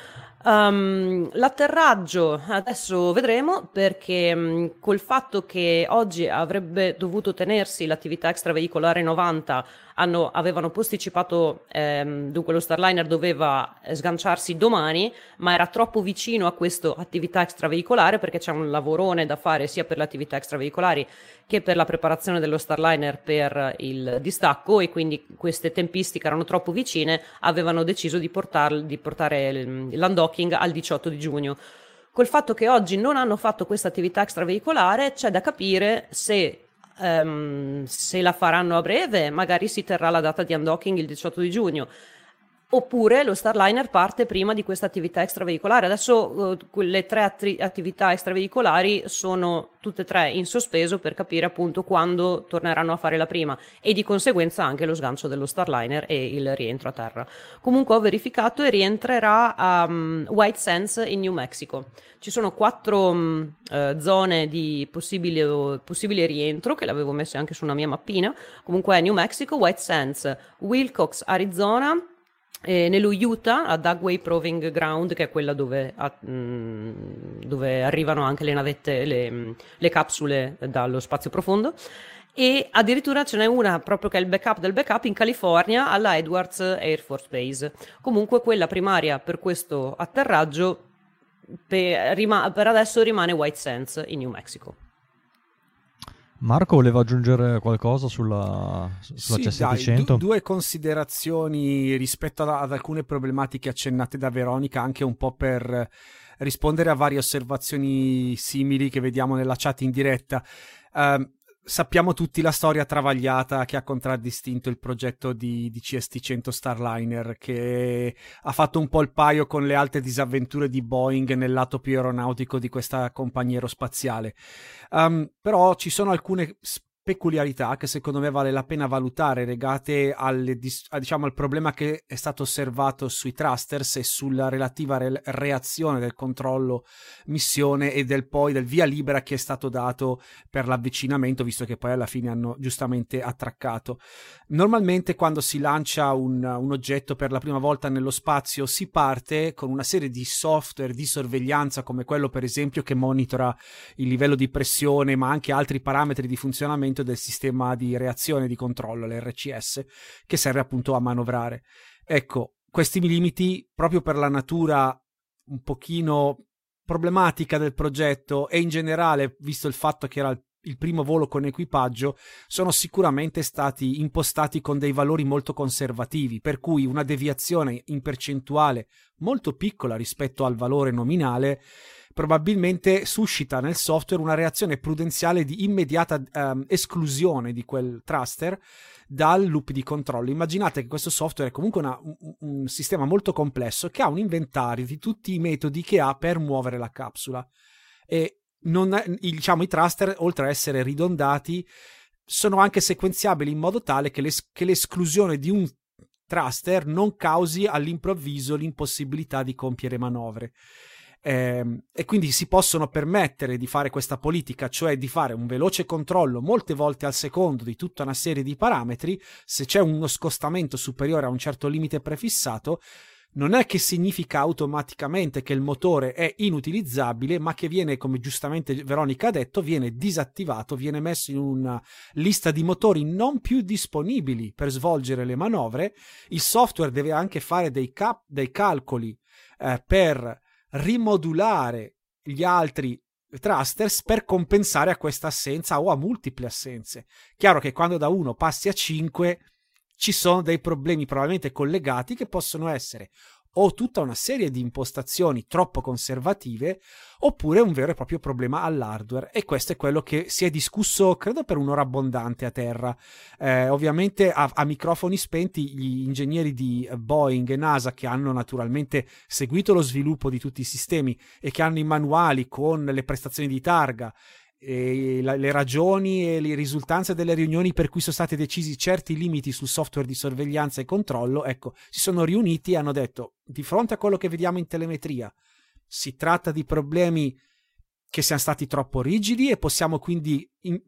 L'atterraggio adesso vedremo, perché col fatto che oggi avrebbe dovuto tenersi l'attività extraveicolare 90, avevano posticipato, dunque lo Starliner doveva sganciarsi domani, ma era troppo vicino a questa attività extraveicolare, perché c'è un lavorone da fare sia per le attività extraveicolari che per la preparazione dello Starliner per il distacco, e quindi queste tempistiche erano troppo vicine. Avevano deciso di portare l'undocking al 18 di giugno. Col fatto che oggi non hanno fatto questa attività extraveicolare, c'è da capire se la faranno a breve, magari si terrà la data di undocking il 18 di giugno, oppure lo Starliner parte prima di questa attività extraveicolare. Adesso quelle 3 attività extraveicolari sono tutte e 3 in sospeso, per capire appunto quando torneranno a fare la prima, e di conseguenza anche lo sgancio dello Starliner e il rientro a terra. Comunque ho verificato e rientrerà a White Sands in New Mexico. Ci sono 4 zone di possibile rientro, che le avevo messe anche su una mia mappina. Comunque è New Mexico, White Sands, Wilcox, Arizona, nello Utah a Dugway Proving Ground, che è quella dove arrivano anche le navette, le capsule dallo spazio profondo, e addirittura ce n'è una proprio che è il backup del backup in California alla Edwards Air Force Base. Comunque quella primaria per questo atterraggio per adesso rimane White Sands in New Mexico.
Marco voleva aggiungere qualcosa sulla C700?
Due considerazioni rispetto ad alcune problematiche accennate da Veronica, anche un po' per rispondere a varie osservazioni simili che vediamo nella chat in diretta. Sappiamo tutti la storia travagliata che ha contraddistinto il progetto di CST-100 Starliner, che ha fatto un po' il paio con le altre disavventure di Boeing nel lato più aeronautico di questa compagnia aerospaziale. Però ci sono alcune peculiarità che secondo me vale la pena valutare, legate diciamo al problema che è stato osservato sui thrusters e sulla relativa reazione del controllo missione e del via libera che è stato dato per l'avvicinamento, visto che poi alla fine hanno giustamente attraccato. Normalmente quando si lancia un oggetto per la prima volta nello spazio si parte con una serie di software di sorveglianza, come quello per esempio che monitora il livello di pressione, ma anche altri parametri di funzionamento del sistema di reazione di controllo, l'RCS, che serve appunto a manovrare. Ecco, questi limiti, proprio per la natura un pochino problematica del progetto e in generale, visto il fatto che era il il primo volo con equipaggio sono sicuramente stati impostati con dei valori molto conservativi, per cui una deviazione in percentuale molto piccola rispetto al valore nominale probabilmente suscita nel software una reazione prudenziale di immediata esclusione di quel thruster dal loop di controllo. Immaginate che questo software è comunque un sistema molto complesso che ha un inventario di tutti i metodi che ha per muovere la capsula, e i thruster, oltre a essere ridondati, sono anche sequenziabili in modo tale che l'esclusione di un thruster non causi all'improvviso l'impossibilità di compiere manovre. E quindi si possono permettere di fare questa politica, cioè di fare un veloce controllo molte volte al secondo di tutta una serie di parametri. Se c'è uno scostamento superiore a un certo limite prefissato, non è che significa automaticamente che il motore è inutilizzabile, ma che viene, come giustamente Veronica ha detto, viene disattivato, viene messo in una lista di motori non più disponibili per svolgere le manovre. Il software deve anche fare dei calcoli per rimodulare gli altri thrusters per compensare a questa assenza o a multiple assenze. Chiaro che quando da 1 passi a 5 ci sono dei problemi probabilmente collegati, che possono essere o tutta una serie di impostazioni troppo conservative, oppure un vero e proprio problema all'hardware, e questo è quello che si è discusso credo per un'ora abbondante a terra. Ovviamente a microfoni spenti gli ingegneri di Boeing e NASA, che hanno naturalmente seguito lo sviluppo di tutti i sistemi e che hanno i manuali con le prestazioni di targa e le ragioni e le risultanze delle riunioni per cui sono stati decisi certi limiti sul software di sorveglianza e controllo, ecco, si sono riuniti e hanno detto: di fronte a quello che vediamo in telemetria, si tratta di problemi che siano stati troppo rigidi e possiamo quindi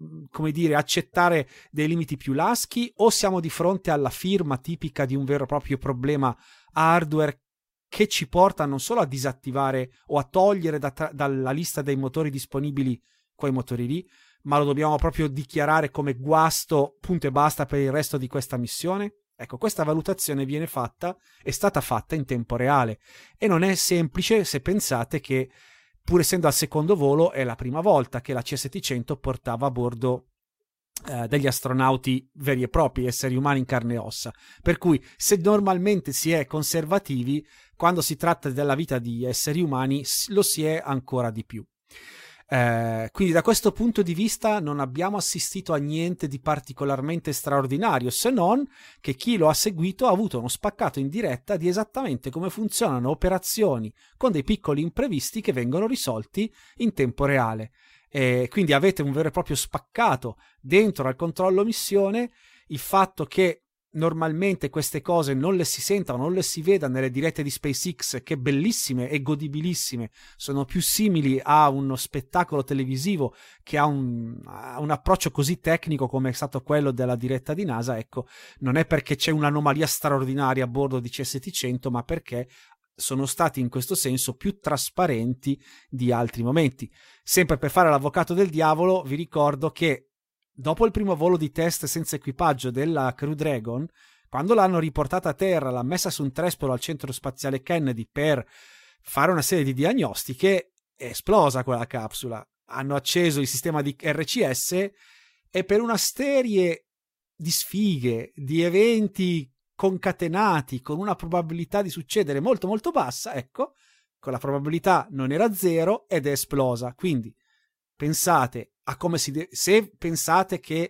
accettare dei limiti più laschi, o siamo di fronte alla firma tipica di un vero e proprio problema hardware che ci porta non solo a disattivare o a togliere dalla lista dei motori disponibili quei motori lì, ma lo dobbiamo proprio dichiarare come guasto, punto e basta, per il resto di questa missione? Ecco, questa valutazione è stata fatta in tempo reale, e non è semplice se pensate che, pur essendo al secondo volo, è la prima volta che la C-700 portava a bordo degli astronauti veri e propri, esseri umani in carne e ossa. Per cui, se normalmente si è conservativi, quando si tratta della vita di esseri umani lo si è ancora di più. Quindi da questo punto di vista non abbiamo assistito a niente di particolarmente straordinario, se non che chi lo ha seguito ha avuto uno spaccato in diretta di esattamente come funzionano operazioni con dei piccoli imprevisti che vengono risolti in tempo reale. Quindi avete un vero e proprio spaccato dentro al controllo missione. Il fatto che normalmente queste cose non le si sentano, non le si veda nelle dirette di SpaceX, che bellissime e godibilissime, sono più simili a uno spettacolo televisivo che a un approccio così tecnico come è stato quello della diretta di NASA. Ecco, non è perché c'è un'anomalia straordinaria a bordo di C-700, ma perché sono stati in questo senso più trasparenti di altri momenti. Sempre per fare l'avvocato del diavolo, vi ricordo che dopo il primo volo di test senza equipaggio della Crew Dragon, quando l'hanno riportata a terra, l'ha messa su un trespolo al centro spaziale Kennedy per fare una serie di diagnostiche, è esplosa quella capsula. Hanno acceso il sistema di RCS e, per una serie di sfighe, di eventi concatenati con una probabilità di succedere molto molto bassa, ecco, quella probabilità non era zero ed è esplosa. Quindi pensate a come se pensate che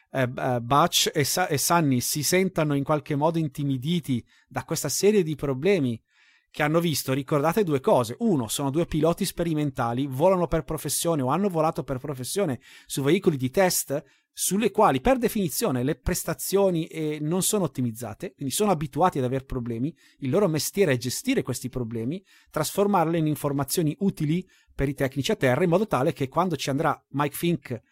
Butch e Sunny si sentano in qualche modo intimiditi da questa serie di problemi che hanno visto, ricordate due cose: uno, sono due piloti sperimentali, volano per professione o hanno volato per professione su veicoli di test sulle quali per definizione le prestazioni non sono ottimizzate, quindi sono abituati ad avere problemi. Il loro mestiere è gestire questi problemi, trasformarle in informazioni utili per i tecnici a terra, in modo tale che quando ci andrà Mike Fink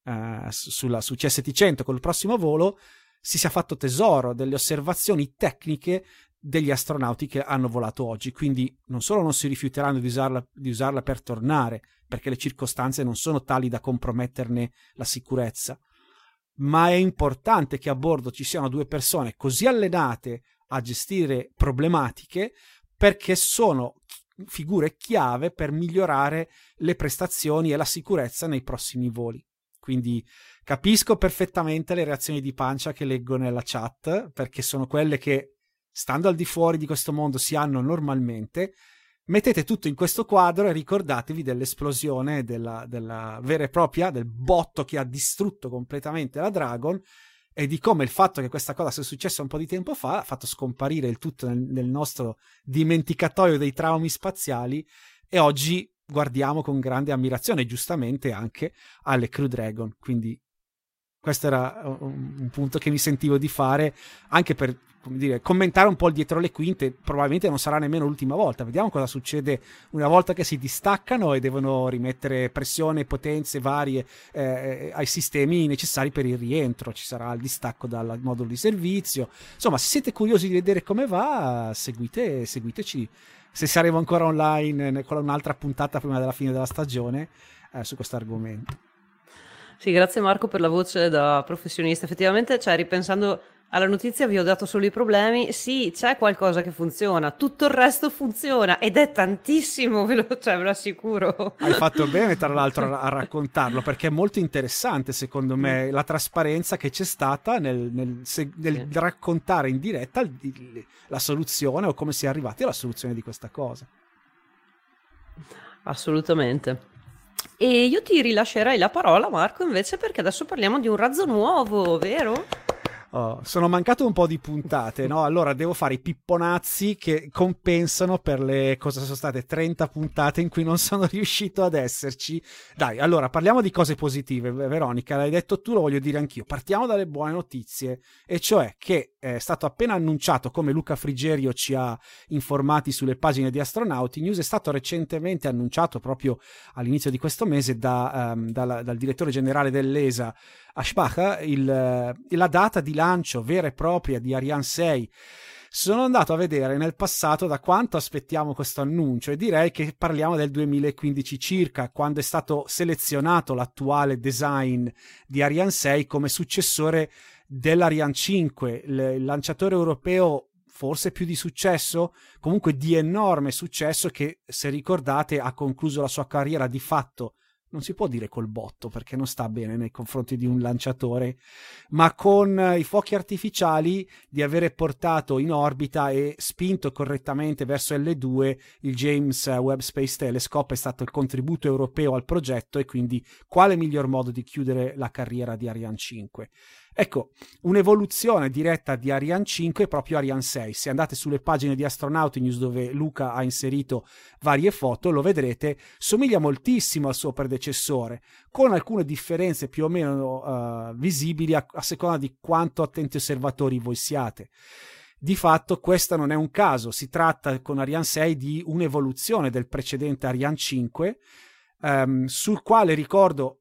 su C-700 con il prossimo volo si sia fatto tesoro delle osservazioni tecniche degli astronauti che hanno volato oggi. Quindi non solo non si rifiuteranno di usarla per tornare, perché le circostanze non sono tali da comprometterne la sicurezza, ma è importante che a bordo ci siano due persone così allenate a gestire problematiche, perché sono figure chiave per migliorare le prestazioni e la sicurezza nei prossimi voli. quindi capisco perfettamente le reazioni di pancia che leggo nella chat, perché sono quelle che, stando al di fuori di questo mondo, si hanno normalmente. Mettete tutto in questo quadro e ricordatevi dell'esplosione della vera e propria, del botto che ha distrutto completamente la Dragon, e di come il fatto che questa cosa sia successa un po' di tempo fa ha fatto scomparire il tutto nel nostro dimenticatoio dei traumi spaziali, e oggi guardiamo con grande ammirazione, giustamente, anche alle Crew Dragon. Quindi questo era un punto che mi sentivo di fare, anche per, come dire, commentare un po' il dietro le quinte. Probabilmente non sarà nemmeno l'ultima volta, vediamo cosa succede una volta che si distaccano e devono rimettere pressione e potenze varie ai sistemi necessari per il rientro. Ci sarà il distacco dal modulo di servizio. Insomma, se siete curiosi di vedere come va, seguiteci, se saremo ancora online con un'altra puntata prima della fine della stagione su questo argomento.
Sì, grazie Marco per la voce da professionista. Effettivamente, cioè, ripensando alla notizia, vi ho dato solo i problemi. Sì, c'è qualcosa che funziona, tutto il resto funziona, ed è tantissimo, ve lo assicuro.
Hai fatto bene, tra l'altro, a raccontarlo, perché è molto interessante, secondo me, la trasparenza che c'è stata nel raccontare in diretta la soluzione, o come si è arrivati alla soluzione di questa cosa.
Assolutamente. E io ti rilascerei la parola, Marco, invece, perché adesso parliamo di un razzo nuovo, vero?
Sono mancato un po' di puntate, no? Allora devo fare i pipponazzi che compensano per le cosa sono state 30 puntate in cui non sono riuscito ad esserci. Dai, allora parliamo di cose positive. Veronica, l'hai detto tu, lo voglio dire anch'io. Partiamo dalle buone notizie, e cioè che è stato appena annunciato, come Luca Frigerio ci ha informati sulle pagine di Astronauti News, è stato recentemente annunciato proprio all'inizio di questo mese dal direttore generale dell'ESA Aschbacher la data di lancio vera e propria di Ariane 6. Sono andato a vedere nel passato da quanto aspettiamo questo annuncio, e direi che parliamo del 2015 circa, quando è stato selezionato l'attuale design di Ariane 6 come successore dell'Ariane 5, il lanciatore europeo forse più di successo, comunque di enorme successo, che, se ricordate, ha concluso la sua carriera di fatto, non si può dire col botto perché non sta bene nei confronti di un lanciatore, ma con i fuochi artificiali, di avere portato in orbita e spinto correttamente verso L2 il James Webb Space Telescope. È stato il contributo europeo al progetto, e quindi quale miglior modo di chiudere la carriera di Ariane 5? Ecco, un'evoluzione diretta di Ariane 5 è proprio Ariane 6. Se andate sulle pagine di Astronauti News, dove Luca ha inserito varie foto, lo vedrete, somiglia moltissimo al suo predecessore, con alcune differenze più o meno visibili a seconda di quanto attenti osservatori voi siate. Di fatto questo non è un caso, si tratta con Ariane 6 di un'evoluzione del precedente Ariane 5, sul quale, ricordo,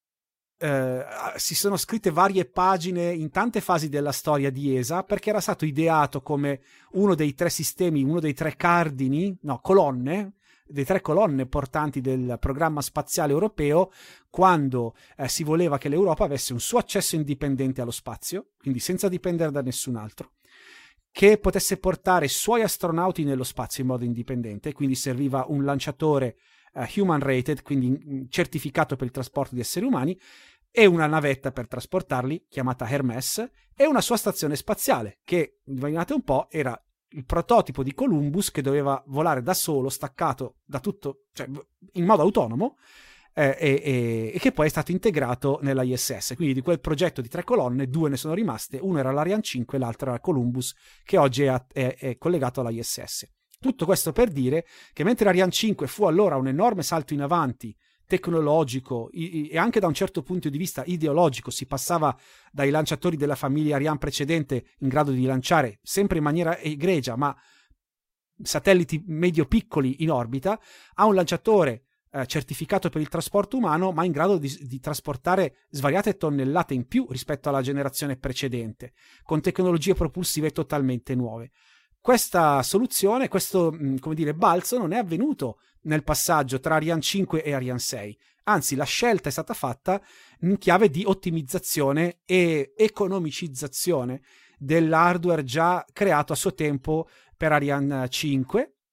si sono scritte varie pagine in tante fasi della storia di ESA, perché era stato ideato come uno dei tre sistemi, uno dei tre colonne, dei tre colonne portanti del programma spaziale europeo, quando si voleva che l'Europa avesse un suo accesso indipendente allo spazio, quindi senza dipendere da nessun altro, che potesse portare i suoi astronauti nello spazio in modo indipendente. Quindi serviva un lanciatore human rated, quindi certificato per il trasporto di esseri umani, e una navetta per trasportarli chiamata Hermes, e una sua stazione spaziale che, indovinate un po', era il prototipo di Columbus, che doveva volare da solo, staccato da tutto, cioè in modo autonomo, e che poi è stato integrato nella ISS. Quindi di quel progetto di 3 colonne, 2 ne sono rimaste, uno era l'Ariane 5 e l'altro era Columbus, che oggi è collegato alla ISS. Tutto questo per dire che mentre Ariane 5 fu allora un enorme salto in avanti tecnologico e anche da un certo punto di vista ideologico, si passava dai lanciatori della famiglia Ariane precedente, in grado di lanciare sempre in maniera egregia, ma satelliti medio-piccoli in orbita, a un lanciatore certificato per il trasporto umano, ma in grado di trasportare svariate tonnellate in più rispetto alla generazione precedente, con tecnologie propulsive totalmente nuove. Questa soluzione, questo balzo non è avvenuto nel passaggio tra Ariane 5 e Ariane 6, anzi la scelta è stata fatta in chiave di ottimizzazione e economicizzazione dell'hardware già creato a suo tempo per Ariane 5,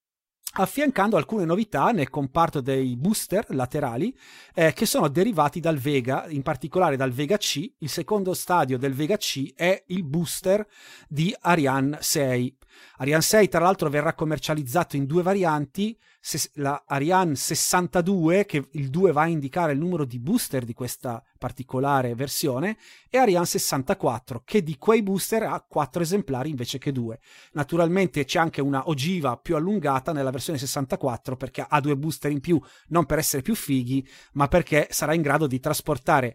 affiancando alcune novità nel comparto dei booster laterali che sono derivati dal Vega, in particolare dal Vega C. Il secondo stadio del Vega C è il booster di Ariane 6. Ariane 6 tra l'altro verrà commercializzato in due varianti, la Ariane 62, che il 2 va a indicare il numero di booster di questa particolare versione, e Ariane 64, che di quei booster ha 4 esemplari invece che 2. Naturalmente c'è anche una ogiva più allungata nella versione 64, perché ha 2 booster in più, non per essere più fighi, ma perché sarà in grado di trasportare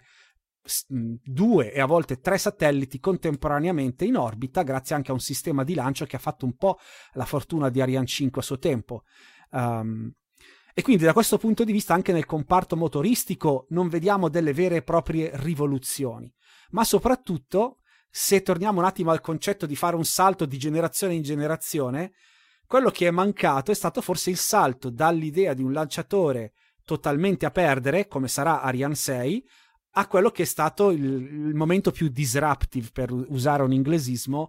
2 e a volte 3 satelliti contemporaneamente in orbita, grazie anche a un sistema di lancio che ha fatto un po' la fortuna di Ariane 5 a suo tempo. E quindi da questo punto di vista anche nel comparto motoristico non vediamo delle vere e proprie rivoluzioni, ma soprattutto, se torniamo un attimo al concetto di fare un salto di generazione in generazione, quello che è mancato è stato forse il salto dall'idea di un lanciatore totalmente a perdere, come sarà Ariane 6, a quello che è stato il momento più disruptive, per usare un inglesismo,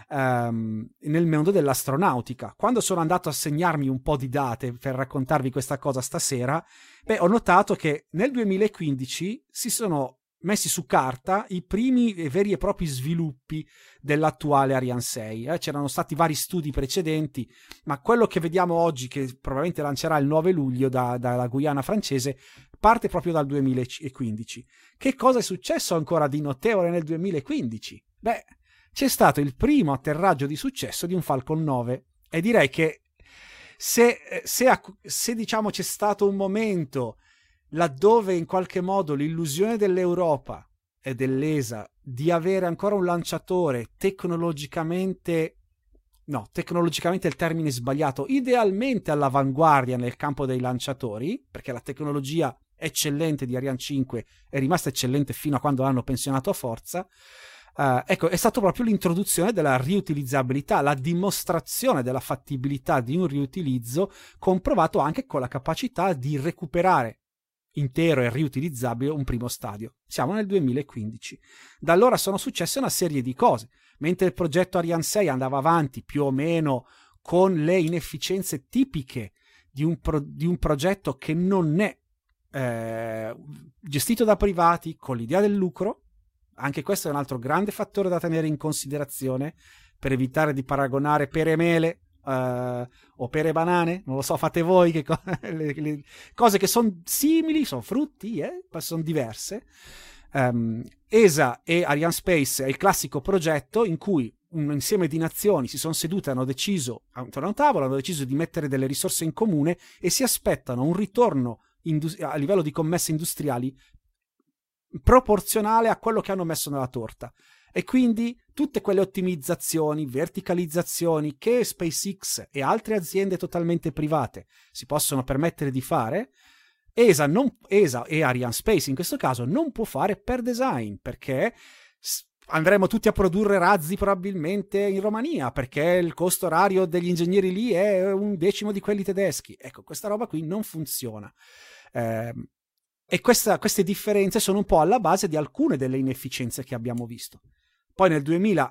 nel mondo dell'astronautica. Quando sono andato a segnarmi un po' di date per raccontarvi questa cosa stasera, ho notato che nel 2015 si sono messi su carta i primi veri e propri sviluppi dell'attuale Ariane 6. C'erano stati vari studi precedenti, ma quello che vediamo oggi, che probabilmente lancerà il 9 luglio dalla Guyana francese, parte proprio dal 2015. Che cosa è successo ancora di notevole nel 2015? C'è stato il primo atterraggio di successo di un Falcon 9, e direi che se diciamo c'è stato un momento laddove in qualche modo l'illusione dell'Europa e dell'ESA di avere ancora un lanciatore tecnologicamente è il termine sbagliato, idealmente all'avanguardia nel campo dei lanciatori, perché la tecnologia eccellente di Ariane 5 è rimasta eccellente fino a quando l'hanno pensionato a forza. È stato proprio l'introduzione della riutilizzabilità, la dimostrazione della fattibilità di un riutilizzo, comprovato anche con la capacità di recuperare intero e riutilizzabile un primo stadio. Siamo nel 2015. Da allora sono successe una serie di cose. Mentre il progetto Ariane 6 andava avanti più o meno con le inefficienze tipiche di un progetto che non è gestito da privati con l'idea del lucro. Anche questo è un altro grande fattore da tenere in considerazione per evitare di paragonare pere e mele o pere e banane, non lo so, fate voi che le cose che sono simili, sono frutti, ma sono diverse. ESA e Ariane Space è il classico progetto in cui un insieme di nazioni si sono sedute, hanno deciso attorno a un tavolo, hanno deciso di mettere delle risorse in comune e si aspettano un ritorno a livello di commesse industriali proporzionale a quello che hanno messo nella torta. E quindi tutte quelle ottimizzazioni, verticalizzazioni che SpaceX e altre aziende totalmente private si possono permettere di fare, ESA e Ariane Space in questo caso non può fare per design, perché andremo tutti a produrre razzi probabilmente in Romania, perché il costo orario degli ingegneri lì è 1/10 di quelli tedeschi. Ecco, questa roba qui non funziona. E queste differenze sono un po' alla base di alcune delle inefficienze che abbiamo visto. Poi nel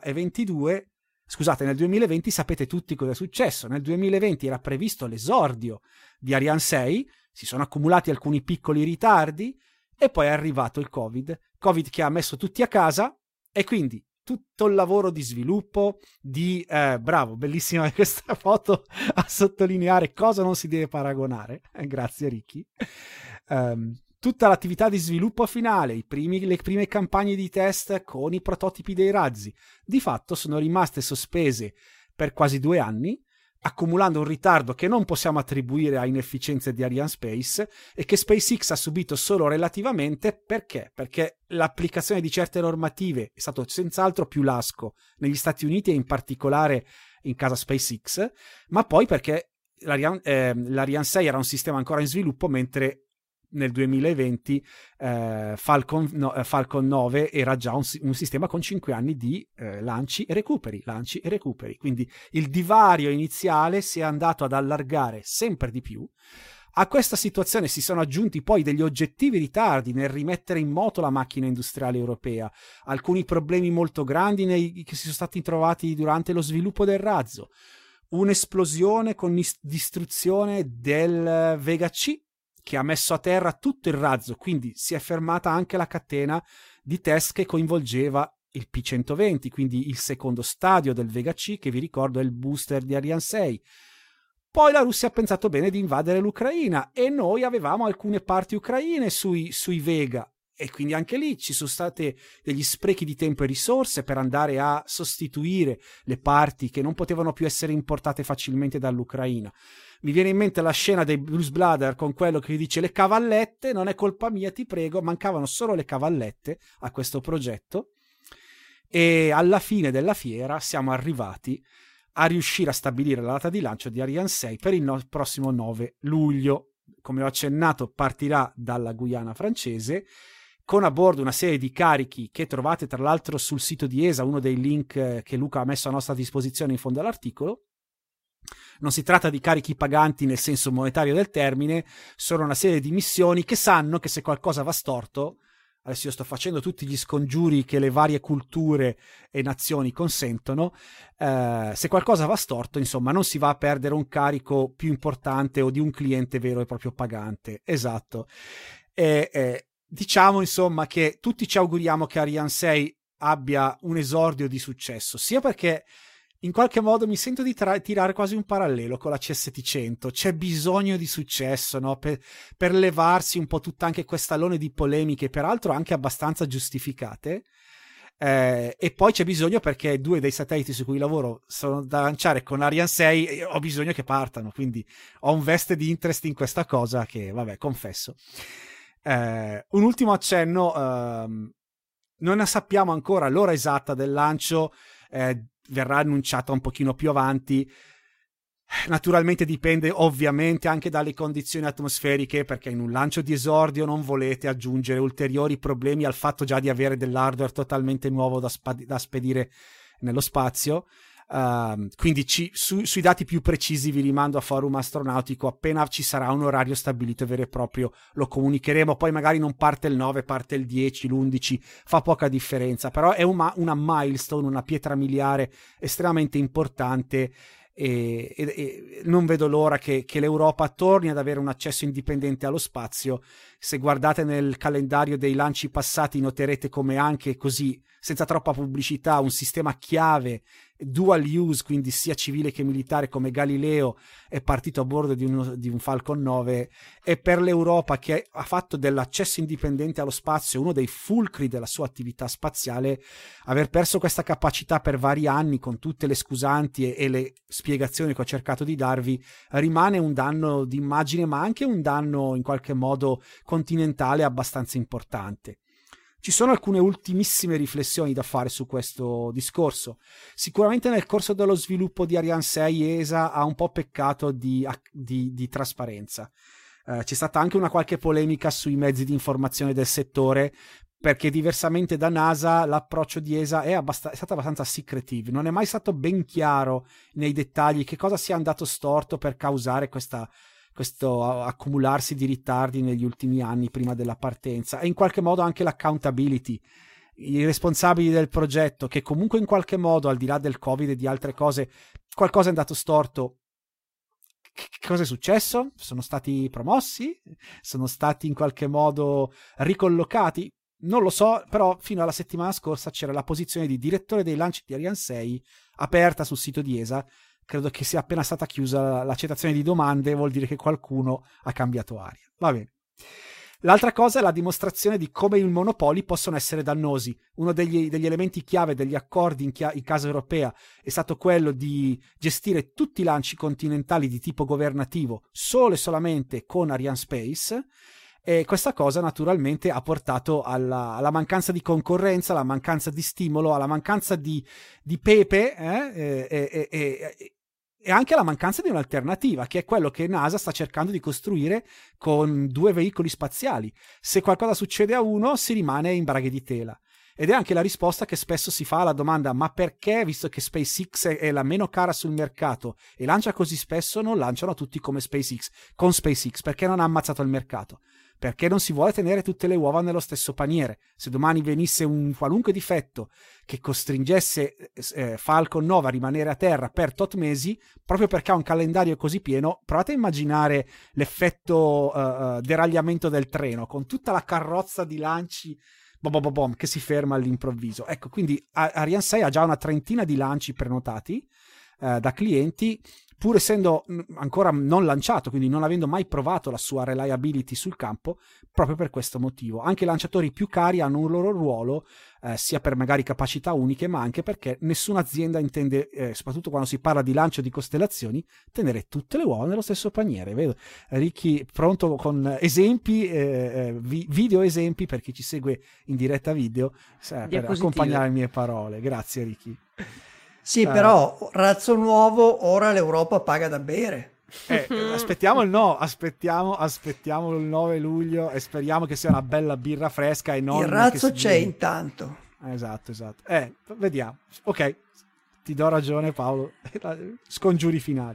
2020 sapete tutti cosa è successo. Nel 2020 era previsto l'esordio di Ariane 6, si sono accumulati alcuni piccoli ritardi e poi è arrivato il Covid che ha messo tutti a casa, e quindi tutto il lavoro di sviluppo bravo, bellissima questa foto a sottolineare cosa non si deve paragonare. Grazie Ricky. Tutta l'attività di sviluppo finale, le prime campagne di test con i prototipi dei razzi, di fatto sono rimaste sospese per quasi 2 anni, accumulando un ritardo che non possiamo attribuire a inefficienze di Ariane Space e che SpaceX ha subito solo relativamente. Perché? Perché l'applicazione di certe normative è stato senz'altro più lasco negli Stati Uniti e in particolare in casa SpaceX, ma poi perché l'Ariane 6 era un sistema ancora in sviluppo, mentre nel 2020 Falcon 9 era già un sistema con 5 anni di lanci e recuperi. Quindi il divario iniziale si è andato ad allargare sempre di più. A questa situazione si sono aggiunti poi degli oggettivi ritardi nel rimettere in moto la macchina industriale europea, alcuni problemi molto grandi che si sono stati trovati durante lo sviluppo del razzo, un'esplosione con distruzione del Vega C, che ha messo a terra tutto il razzo, quindi si è fermata anche la catena di test che coinvolgeva il P120, quindi il secondo stadio del Vega C, che vi ricordo è il booster di Ariane 6. Poi la Russia ha pensato bene di invadere l'Ucraina e noi avevamo alcune parti ucraine sui Vega, e quindi anche lì ci sono stati degli sprechi di tempo e risorse per andare a sostituire le parti che non potevano più essere importate facilmente dall'Ucraina. Mi viene in mente la scena dei Blues Brothers con quello che dice: le cavallette, non è colpa mia, ti prego, mancavano solo le cavallette a questo progetto. E alla fine della fiera siamo arrivati a riuscire a stabilire la data di lancio di Ariane 6 per il prossimo 9 luglio. Come ho accennato, partirà dalla Guyana francese con a bordo una serie di carichi che trovate tra l'altro sul sito di ESA, uno dei link che Luca ha messo a nostra disposizione in fondo all'articolo. Non si tratta di carichi paganti nel senso monetario del termine, sono una serie di missioni che sanno che se qualcosa va storto, adesso io sto facendo tutti gli scongiuri che le varie culture e nazioni consentono, se qualcosa va storto, insomma, non si va a perdere un carico più importante o di un cliente vero e proprio pagante. Esatto. Diciamo insomma che tutti ci auguriamo che Ariane 6 abbia un esordio di successo, sia perché in qualche modo mi sento di tirare quasi un parallelo con la CST-100, c'è bisogno di successo, no? per levarsi un po' tutta anche quest'alone di polemiche, peraltro anche abbastanza giustificate, e poi c'è bisogno perché 2 dei satelliti su cui lavoro sono da lanciare con Ariane 6 e ho bisogno che partano, quindi ho un veste di interest in questa cosa che, vabbè, confesso. Un ultimo accenno, non ne sappiamo ancora l'ora esatta del lancio, verrà annunciata un pochino più avanti. Naturalmente dipende ovviamente anche dalle condizioni atmosferiche, perché in un lancio di esordio non volete aggiungere ulteriori problemi al fatto già di avere dell'hardware totalmente nuovo da spedire nello spazio. Quindi sui dati più precisi vi rimando a Forum Astronautico. Appena ci sarà un orario stabilito vero e proprio lo comunicheremo. Poi magari non parte il 9, parte il 10, l'11, fa poca differenza, però è una milestone, una pietra miliare estremamente importante, e non vedo l'ora che l'Europa torni ad avere un accesso indipendente allo spazio. Se guardate nel calendario dei lanci passati noterete come anche così, senza troppa pubblicità, un sistema chiave dual use, quindi sia civile che militare, come Galileo è partito a bordo di un Falcon 9, e per l'Europa, che ha fatto dell'accesso indipendente allo spazio uno dei fulcri della sua attività spaziale, aver perso questa capacità per vari anni con tutte le scusanti e le spiegazioni che ho cercato di darvi, rimane un danno d'immagine, ma anche un danno in qualche modo continentale abbastanza importante. Ci sono alcune ultimissime riflessioni da fare su questo discorso. Sicuramente nel corso dello sviluppo di Ariane 6 ESA ha un po' peccato di trasparenza. C'è stata anche una qualche polemica sui mezzi di informazione del settore, perché diversamente da NASA l'approccio di ESA è stato abbastanza secretive. Non è mai stato ben chiaro nei dettagli che cosa sia andato storto per causare questo accumularsi di ritardi negli ultimi anni prima della partenza, e in qualche modo anche l'accountability. I responsabili del progetto, che comunque in qualche modo, al di là del Covid e di altre cose, qualcosa è andato storto. Che cosa è successo? Sono stati promossi? Sono stati in qualche modo ricollocati? Non lo so, però fino alla settimana scorsa c'era la posizione di direttore dei lanci di Ariane 6 aperta sul sito di ESA. Credo che sia appena stata chiusa l'accettazione di domande, vuol dire che qualcuno ha cambiato aria. Va bene. L'altra cosa è la dimostrazione di come i monopoli possono essere dannosi. Uno degli elementi chiave degli accordi in casa europea è stato quello di gestire tutti i lanci continentali di tipo governativo solo e solamente con Arianespace, e questa cosa naturalmente ha portato alla mancanza di concorrenza, alla mancanza di stimolo, alla mancanza di pepe, e anche alla mancanza di un'alternativa, che è quello che NASA sta cercando di costruire con 2 veicoli spaziali. Se qualcosa succede a uno, si rimane in braghe di tela. Ed è anche la risposta che spesso si fa alla domanda: ma perché, visto che SpaceX è la meno cara sul mercato e lancia così spesso, non lanciano tutti come SpaceX, con SpaceX, perché non ha ammazzato il mercato? perché non si vuole tenere tutte le uova nello stesso paniere. Se domani venisse un qualunque difetto che costringesse Falcon 9 a rimanere a terra per tot mesi, proprio perché ha un calendario così pieno, provate a immaginare l'effetto deragliamento del treno, con tutta la carrozza di lanci che si ferma all'improvviso. Ecco, quindi Ariane 6 ha già una trentina di lanci prenotati da clienti, pur essendo ancora non lanciato, quindi non avendo mai provato la sua reliability sul campo, proprio per questo motivo. Anche i lanciatori più cari hanno un loro ruolo, sia per magari capacità uniche, ma anche perché nessuna azienda intende, soprattutto quando si parla di lancio di costellazioni, tenere tutte le uova nello stesso paniere. Vedo Ricky pronto con esempi, video esempi per chi ci segue in diretta video, per accompagnare le mie parole. Grazie Ricky.
Sì, però razzo nuovo, ora l'Europa paga da bere.
Aspettiamo il no, aspettiamo il 9 luglio e speriamo che sia una bella birra fresca e non
il razzo c'è intanto.
Esatto. Vediamo. Ok, ti do ragione Paolo. Scongiuri finali.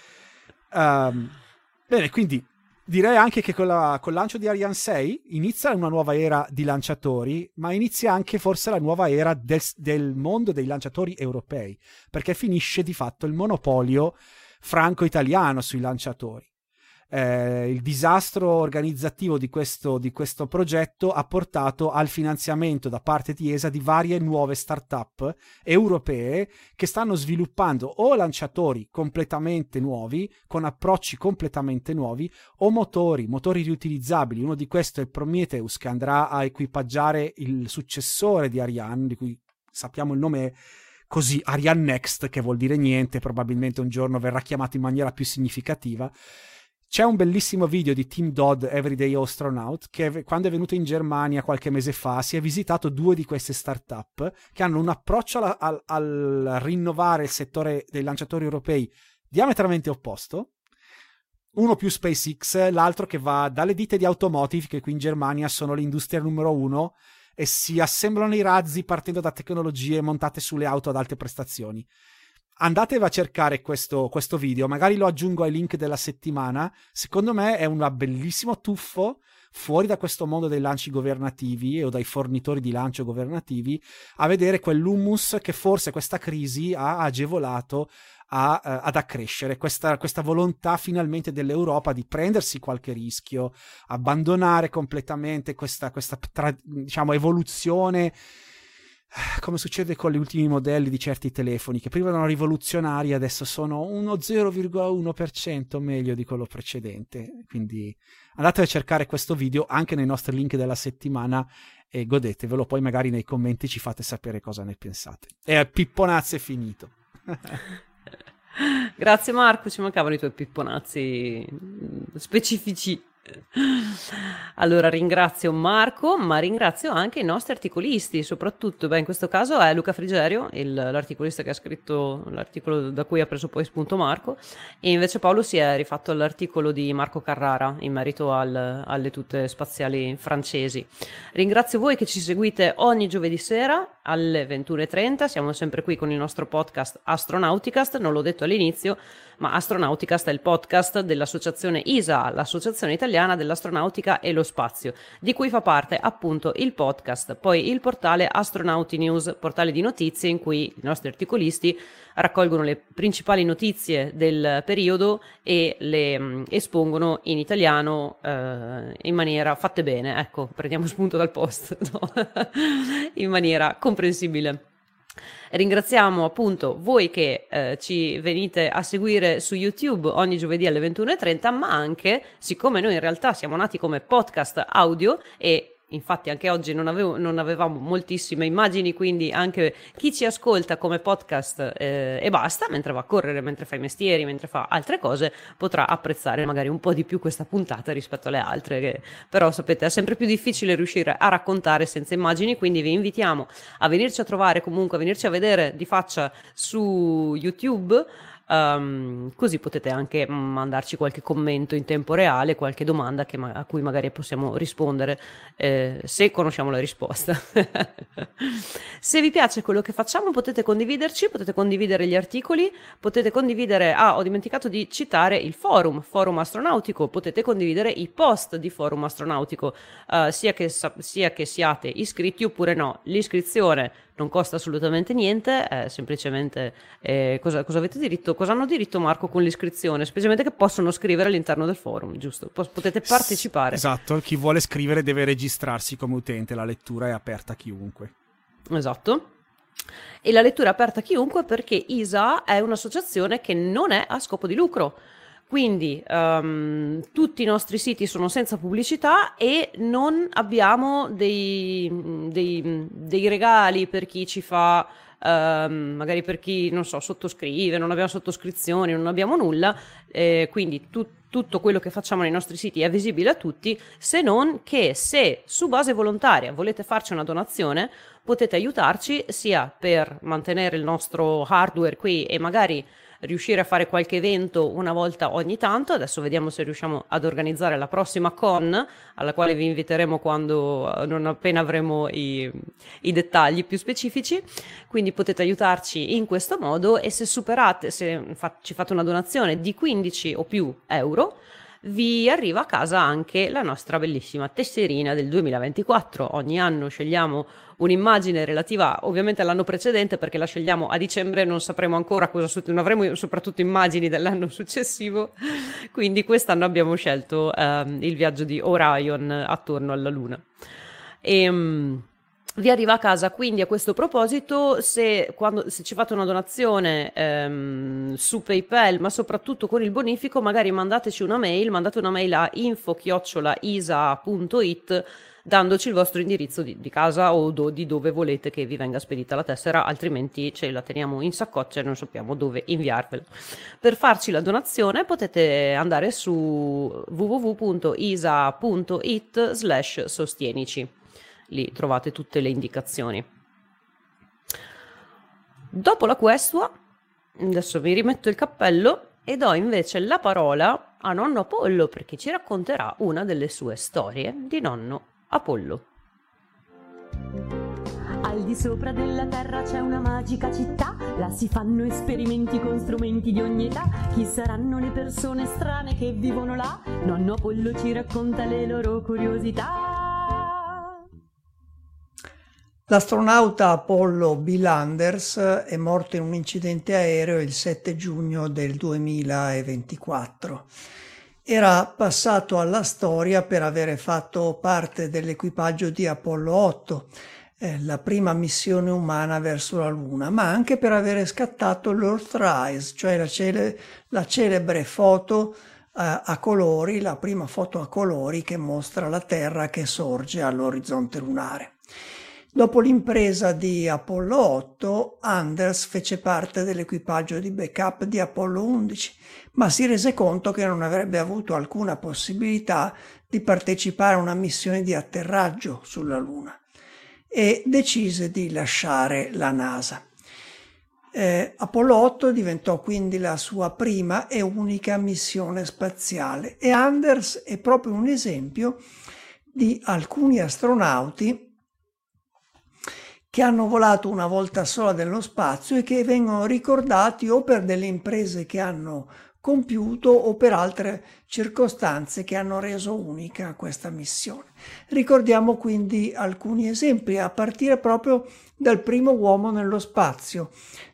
Bene, quindi direi anche che col lancio di Ariane 6 inizia una nuova era di lanciatori, ma inizia anche forse la nuova era del mondo dei lanciatori europei, perché finisce di fatto il monopolio franco-italiano sui lanciatori. Il disastro organizzativo di questo progetto ha portato al finanziamento da parte di ESA di varie nuove start-up europee che stanno sviluppando o lanciatori completamente nuovi, con approcci completamente nuovi, o motori riutilizzabili. Uno di questi è il Prometheus, che andrà a equipaggiare il successore di Ariane, di cui sappiamo il nome così, Ariane Next, che vuol dire niente, probabilmente un giorno verrà chiamato in maniera più significativa. C'è un bellissimo video di Tim Dodd, Everyday Astronaut, che quando è venuto in Germania qualche mese fa si è visitato 2 di queste start-up che hanno un approccio al rinnovare il settore dei lanciatori europei diametralmente opposto. Uno più SpaceX, l'altro che va dalle ditte di automotive, che qui in Germania sono l'industria numero 1, e si assemblano i razzi partendo da tecnologie montate sulle auto ad alte prestazioni. Andatevi a cercare questo video, magari lo aggiungo ai link della settimana. Secondo me è un bellissimo tuffo fuori da questo mondo dei lanci governativi o dai fornitori di lancio governativi, a vedere quell'hummus che forse questa crisi ha agevolato ad accrescere, questa volontà finalmente dell'Europa di prendersi qualche rischio, abbandonare completamente questa diciamo evoluzione, come succede con gli ultimi modelli di certi telefoni che prima erano rivoluzionari, adesso sono uno 0,1% meglio di quello precedente. Quindi andate a cercare questo video anche nei nostri link della settimana e godetevelo, poi magari nei commenti ci fate sapere cosa ne pensate. E Pipponazzi è finito.
Grazie Marco, ci mancavano i tuoi pipponazzi specifici. Allora ringrazio Marco, ma ringrazio anche i nostri articolisti, soprattutto in questo caso è Luca Frigerio, l'articolista che ha scritto l'articolo da cui ha preso poi spunto Marco, e invece Paolo si è rifatto all'articolo di Marco Carrara in merito alle tute spaziali francesi. Ringrazio voi che ci seguite ogni giovedì sera alle 21:30, siamo sempre qui con il nostro podcast Astronauticast. Non l'ho detto all'inizio, ma Astronauticast è il podcast dell'associazione ISA, l'associazione italiana dell'astronautica e lo spazio, di cui fa parte appunto il podcast, poi il portale Astronauti News, portale di notizie in cui i nostri articolisti raccolgono le principali notizie del periodo e le espongono in italiano in maniera fatte bene, ecco, prendiamo spunto dal post, no? In maniera comprensibile. Ringraziamo appunto voi che ci venite a seguire su YouTube ogni giovedì alle 21:30, ma anche, siccome noi in realtà siamo nati come podcast audio e infatti anche oggi non avevamo moltissime immagini, quindi anche chi ci ascolta come podcast e basta, mentre va a correre, mentre fa i mestieri, mentre fa altre cose, potrà apprezzare magari un po' di più questa puntata rispetto alle altre, che però sapete è sempre più difficile riuscire a raccontare senza immagini, quindi vi invitiamo a venirci a trovare, comunque a venirci a vedere di faccia su YouTube. così potete anche mandarci qualche commento in tempo reale, qualche domanda a cui magari possiamo rispondere se conosciamo la risposta. Se vi piace quello che facciamo potete condividerci, potete condividere gli articoli, potete condividere, ho dimenticato di citare il forum Astronautico, potete condividere i post di Forum Astronautico, sia che siate iscritti oppure no. L'iscrizione non costa assolutamente niente, è semplicemente cosa avete diritto, cosa hanno diritto, Marco, con l'iscrizione? Semplicemente che possono scrivere all'interno del forum, giusto? Potete partecipare.
Esatto, chi vuole scrivere deve registrarsi come utente, la lettura è aperta a chiunque.
Esatto. E la lettura è aperta a chiunque perché ISA è un'associazione che non è a scopo di lucro. Quindi tutti i nostri siti sono senza pubblicità e non abbiamo dei regali per chi ci fa, magari per chi, non so, sottoscrive, non abbiamo sottoscrizioni, non abbiamo nulla, quindi tutto quello che facciamo nei nostri siti è visibile a tutti, se non che se su base volontaria volete farci una donazione, potete aiutarci sia per mantenere il nostro hardware qui e magari riuscire a fare qualche evento una volta ogni tanto. Adesso vediamo se riusciamo ad organizzare la prossima con, alla quale vi inviteremo non appena avremo i dettagli più specifici. Quindi potete aiutarci in questo modo e se ci fate una donazione di 15 o più euro, vi arriva a casa anche la nostra bellissima tesserina del 2024. Ogni anno scegliamo un'immagine relativa ovviamente all'anno precedente, perché la scegliamo a dicembre, non sapremo ancora non avremo soprattutto immagini dell'anno successivo, quindi quest'anno abbiamo scelto il viaggio di Orion attorno alla Luna. Vi arriva a casa, quindi a questo proposito, se ci fate una donazione su PayPal, ma soprattutto con il bonifico, magari mandate una mail a info@isa.it dandoci il vostro indirizzo di casa o di dove volete che vi venga spedita la tessera, altrimenti ce la teniamo in saccoccia e non sappiamo dove inviarvela. Per farci la donazione potete andare su www.isa.it/sostienici. Lì trovate tutte le indicazioni. Dopo la questua, adesso mi rimetto il cappello e do invece la parola a nonno Apollo, perché ci racconterà una delle sue storie di nonno Apollo.
Al di sopra della terra c'è una magica città, là si fanno esperimenti con strumenti di ogni età. Chi saranno le persone strane che vivono là? Nonno Apollo ci racconta le loro curiosità.
L'astronauta Apollo Bill Anders è morto in un incidente aereo il 7 giugno del 2024. Era passato alla storia per avere fatto parte dell'equipaggio di Apollo 8, la prima missione umana verso la Luna, ma anche per avere scattato l'Earthrise, cioè la celebre foto a colori, la prima foto a colori che mostra la Terra che sorge all'orizzonte lunare. Dopo l'impresa di Apollo 8, Anders fece parte dell'equipaggio di backup di Apollo 11, ma si rese conto che non avrebbe avuto alcuna possibilità di partecipare a una missione di atterraggio sulla Luna e decise di lasciare la NASA. Apollo 8 diventò quindi la sua prima e unica missione spaziale e Anders è proprio un esempio di alcuni astronauti che hanno volato una volta sola nello spazio e che vengono ricordati o per delle imprese che hanno compiuto o per altre circostanze che hanno reso unica questa missione. Ricordiamo quindi alcuni esempi, a partire proprio dal primo uomo nello spazio,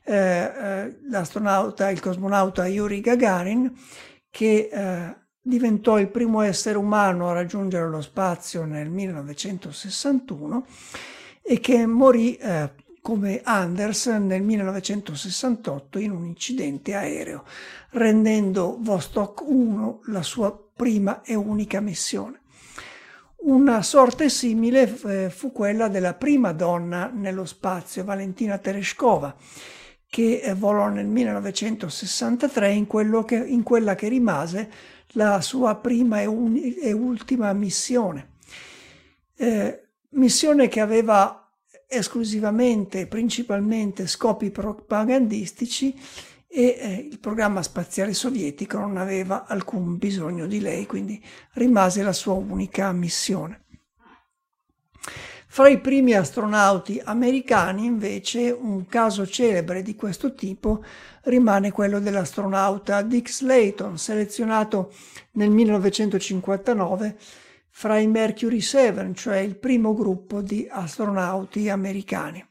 il cosmonauta Yuri Gagarin, che diventò il primo essere umano a raggiungere lo spazio nel 1961 e che morì come Anders nel 1968 in un incidente aereo, rendendo Vostok 1 la sua prima e unica missione. Una sorte simile fu quella della prima donna nello spazio, Valentina Tereshkova, che volò nel 1963 in quella che rimase la sua prima e ultima missione. Missione che aveva esclusivamente, principalmente scopi propagandistici e il programma spaziale sovietico non aveva alcun bisogno di lei, quindi rimase la sua unica missione. Fra i primi astronauti americani, invece, un caso celebre di questo tipo rimane quello dell'astronauta Dick Slayton, selezionato nel 1959 fra i Mercury 7, cioè il primo gruppo di astronauti americani.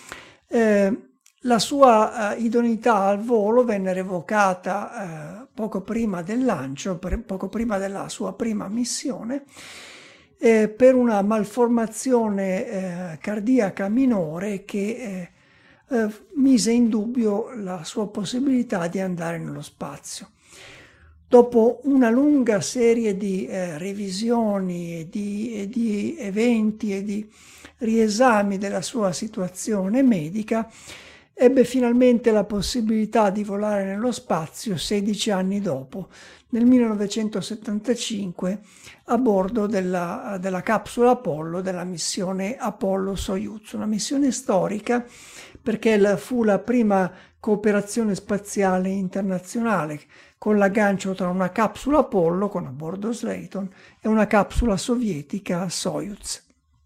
La sua idoneità al volo venne revocata poco prima del lancio, poco prima della sua prima missione, per una malformazione cardiaca minore che mise in dubbio la sua possibilità di andare nello spazio. Dopo una lunga serie di revisioni e di eventi e di riesami della sua situazione medica, ebbe finalmente la possibilità di volare nello spazio 16 anni dopo, nel 1975, a bordo della capsula Apollo della missione Apollo-Soyuz, una missione storica perché fu la prima cooperazione spaziale internazionale, con l'aggancio tra una capsula Apollo con a bordo Slayton e una capsula sovietica Soyuz.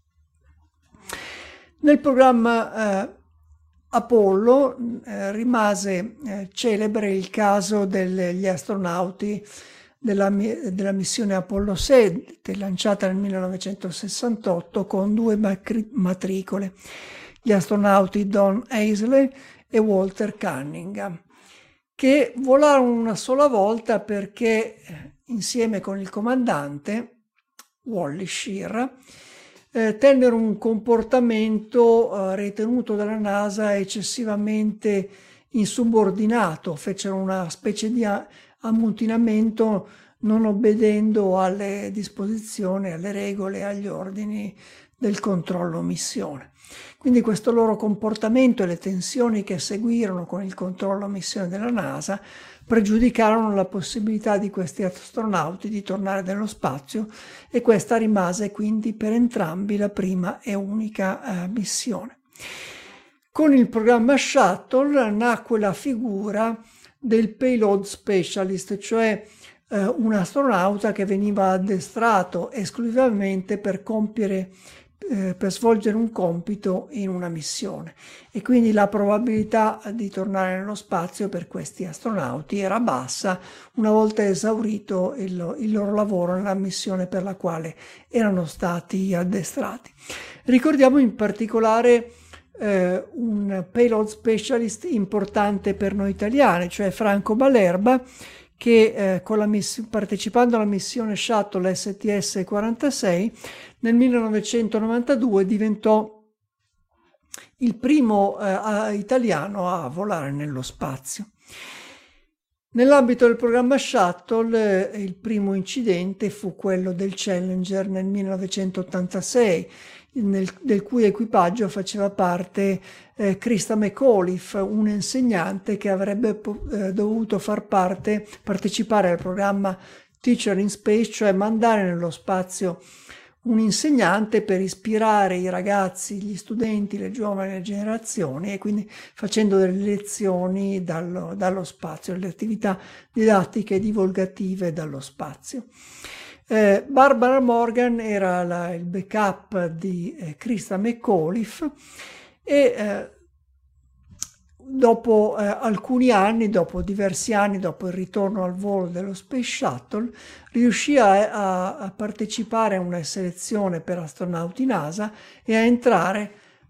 Nel programma Apollo rimase celebre il caso degli astronauti della missione Apollo 7, lanciata nel 1968 con 2 matricole, gli astronauti Don Aisley e Walter Cunningham, che volarono una sola volta perché insieme con il comandante Wally Schirra tennero un comportamento ritenuto dalla NASA eccessivamente insubordinato, fecero una specie di ammutinamento non obbedendo alle disposizioni, alle regole, agli ordini del controllo missione. Quindi questo loro comportamento e le tensioni che seguirono con il controllo missione della NASA pregiudicarono la possibilità di questi astronauti di tornare nello spazio e questa rimase quindi per entrambi la prima e unica missione. Con il programma Shuttle nacque la figura del payload specialist, cioè un astronauta che veniva addestrato esclusivamente per svolgere un compito in una missione, e quindi la probabilità di tornare nello spazio per questi astronauti era bassa una volta esaurito il loro lavoro nella missione per la quale erano stati addestrati. Ricordiamo in particolare un payload specialist importante per noi italiani, cioè Franco Balerba, che partecipando alla missione Shuttle STS-46 nel 1992 diventò il primo italiano a volare nello spazio. Nell'ambito del programma Shuttle il primo incidente fu quello del Challenger nel 1986, del cui equipaggio faceva parte Christa McAuliffe, un insegnante che avrebbe dovuto partecipare al programma Teacher in Space, cioè mandare nello spazio un insegnante per ispirare i ragazzi, gli studenti, le giovani generazioni, e quindi facendo delle lezioni dallo spazio, delle attività didattiche e divulgative dallo spazio. Barbara Morgan era il backup di Christa McAuliffe e dopo alcuni anni, dopo diversi anni, dopo il ritorno al volo dello Space Shuttle, riuscì a partecipare a una selezione per astronauti NASA e a entrare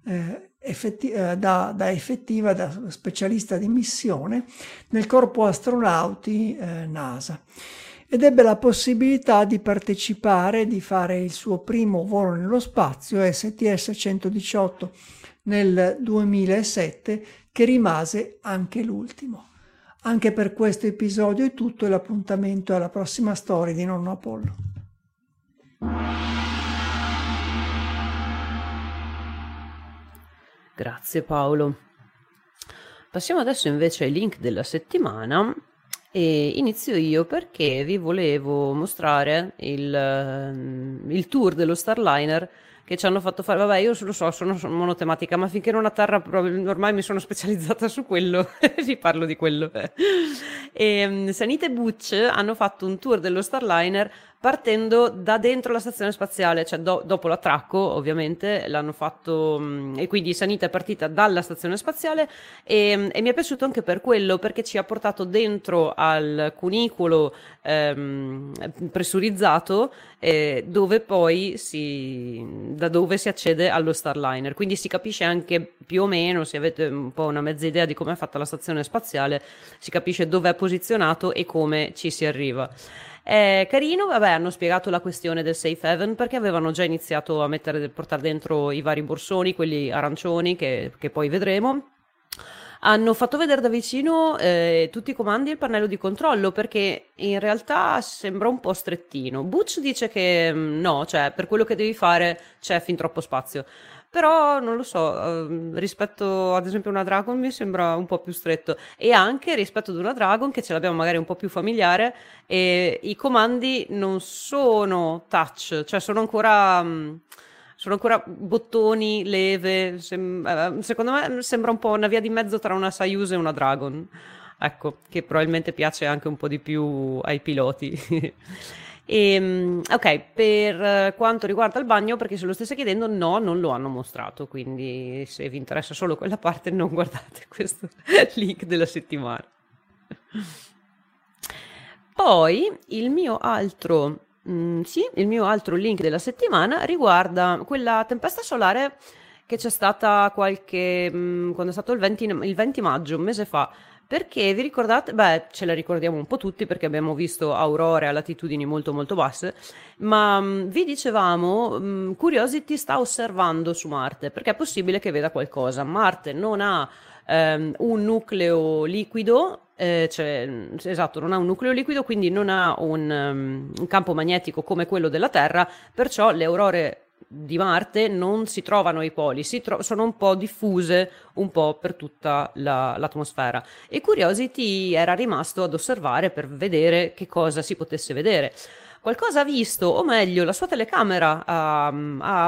da specialista di missione nel corpo astronauti NASA. Ed ebbe la possibilità di partecipare, di fare il suo primo volo nello spazio, STS-118, nel 2007, che rimase anche l'ultimo. Anche per questo episodio è tutto, e l'appuntamento è alla prossima storia di Nonno Apollo.
Grazie Paolo. Passiamo adesso invece ai link della settimana. E inizio io perché vi volevo mostrare il tour dello Starliner che ci hanno fatto fare, vabbè, io lo so, sono monotematica, ma finché non atterra ormai mi sono specializzata su quello, vi parlo di quello. E Sanita e Butch hanno fatto un tour dello Starliner partendo da dentro la stazione spaziale, cioè dopo l'attracco ovviamente l'hanno fatto, e quindi Sanita è partita dalla stazione spaziale e mi è piaciuto anche per quello, perché ci ha portato dentro al cunicolo pressurizzato, dove poi da dove si accede allo Starliner, quindi si capisce anche più o meno, se avete un po' una mezza idea di come è fatta la stazione spaziale, si capisce dove è posizionato e come ci si arriva. È carino, vabbè, hanno spiegato la questione del safe haven, perché avevano già iniziato a portare dentro i vari borsoni, quelli arancioni che poi vedremo. Hanno fatto vedere da vicino tutti i comandi e il pannello di controllo, perché in realtà sembra un po' strettino. Butch dice che no, cioè per quello che devi fare c'è fin troppo spazio. Però non lo so, rispetto ad esempio a una Dragon mi sembra un po' più stretto, e anche rispetto ad una Dragon che ce l'abbiamo magari un po' più familiare, e i comandi non sono touch, cioè sono ancora bottoni, leve, secondo me sembra un po' una via di mezzo tra una Soyuz e una Dragon, ecco, che probabilmente piace anche un po' di più ai piloti. Ok, per quanto riguarda il bagno, perché se lo stesse chiedendo, no, non lo hanno mostrato, quindi se vi interessa solo quella parte non guardate questo link della settimana. Poi il mio altro link della settimana riguarda quella tempesta solare che c'è stata quando è stato il 20 maggio, un mese fa. Perché vi ricordate? Beh, ce la ricordiamo un po' tutti perché abbiamo visto aurore a latitudini molto molto basse, ma vi dicevamo, Curiosity sta osservando su Marte, perché è possibile che veda qualcosa. Marte non ha un nucleo liquido, esatto, non ha un nucleo liquido, quindi non ha un campo magnetico come quello della Terra, perciò le aurore di Marte non si trovano ai poli, sono un po' diffuse un po' per tutta l'atmosfera, e Curiosity era rimasto ad osservare per vedere che cosa si potesse vedere. Qualcosa ha visto, o meglio la sua telecamera ha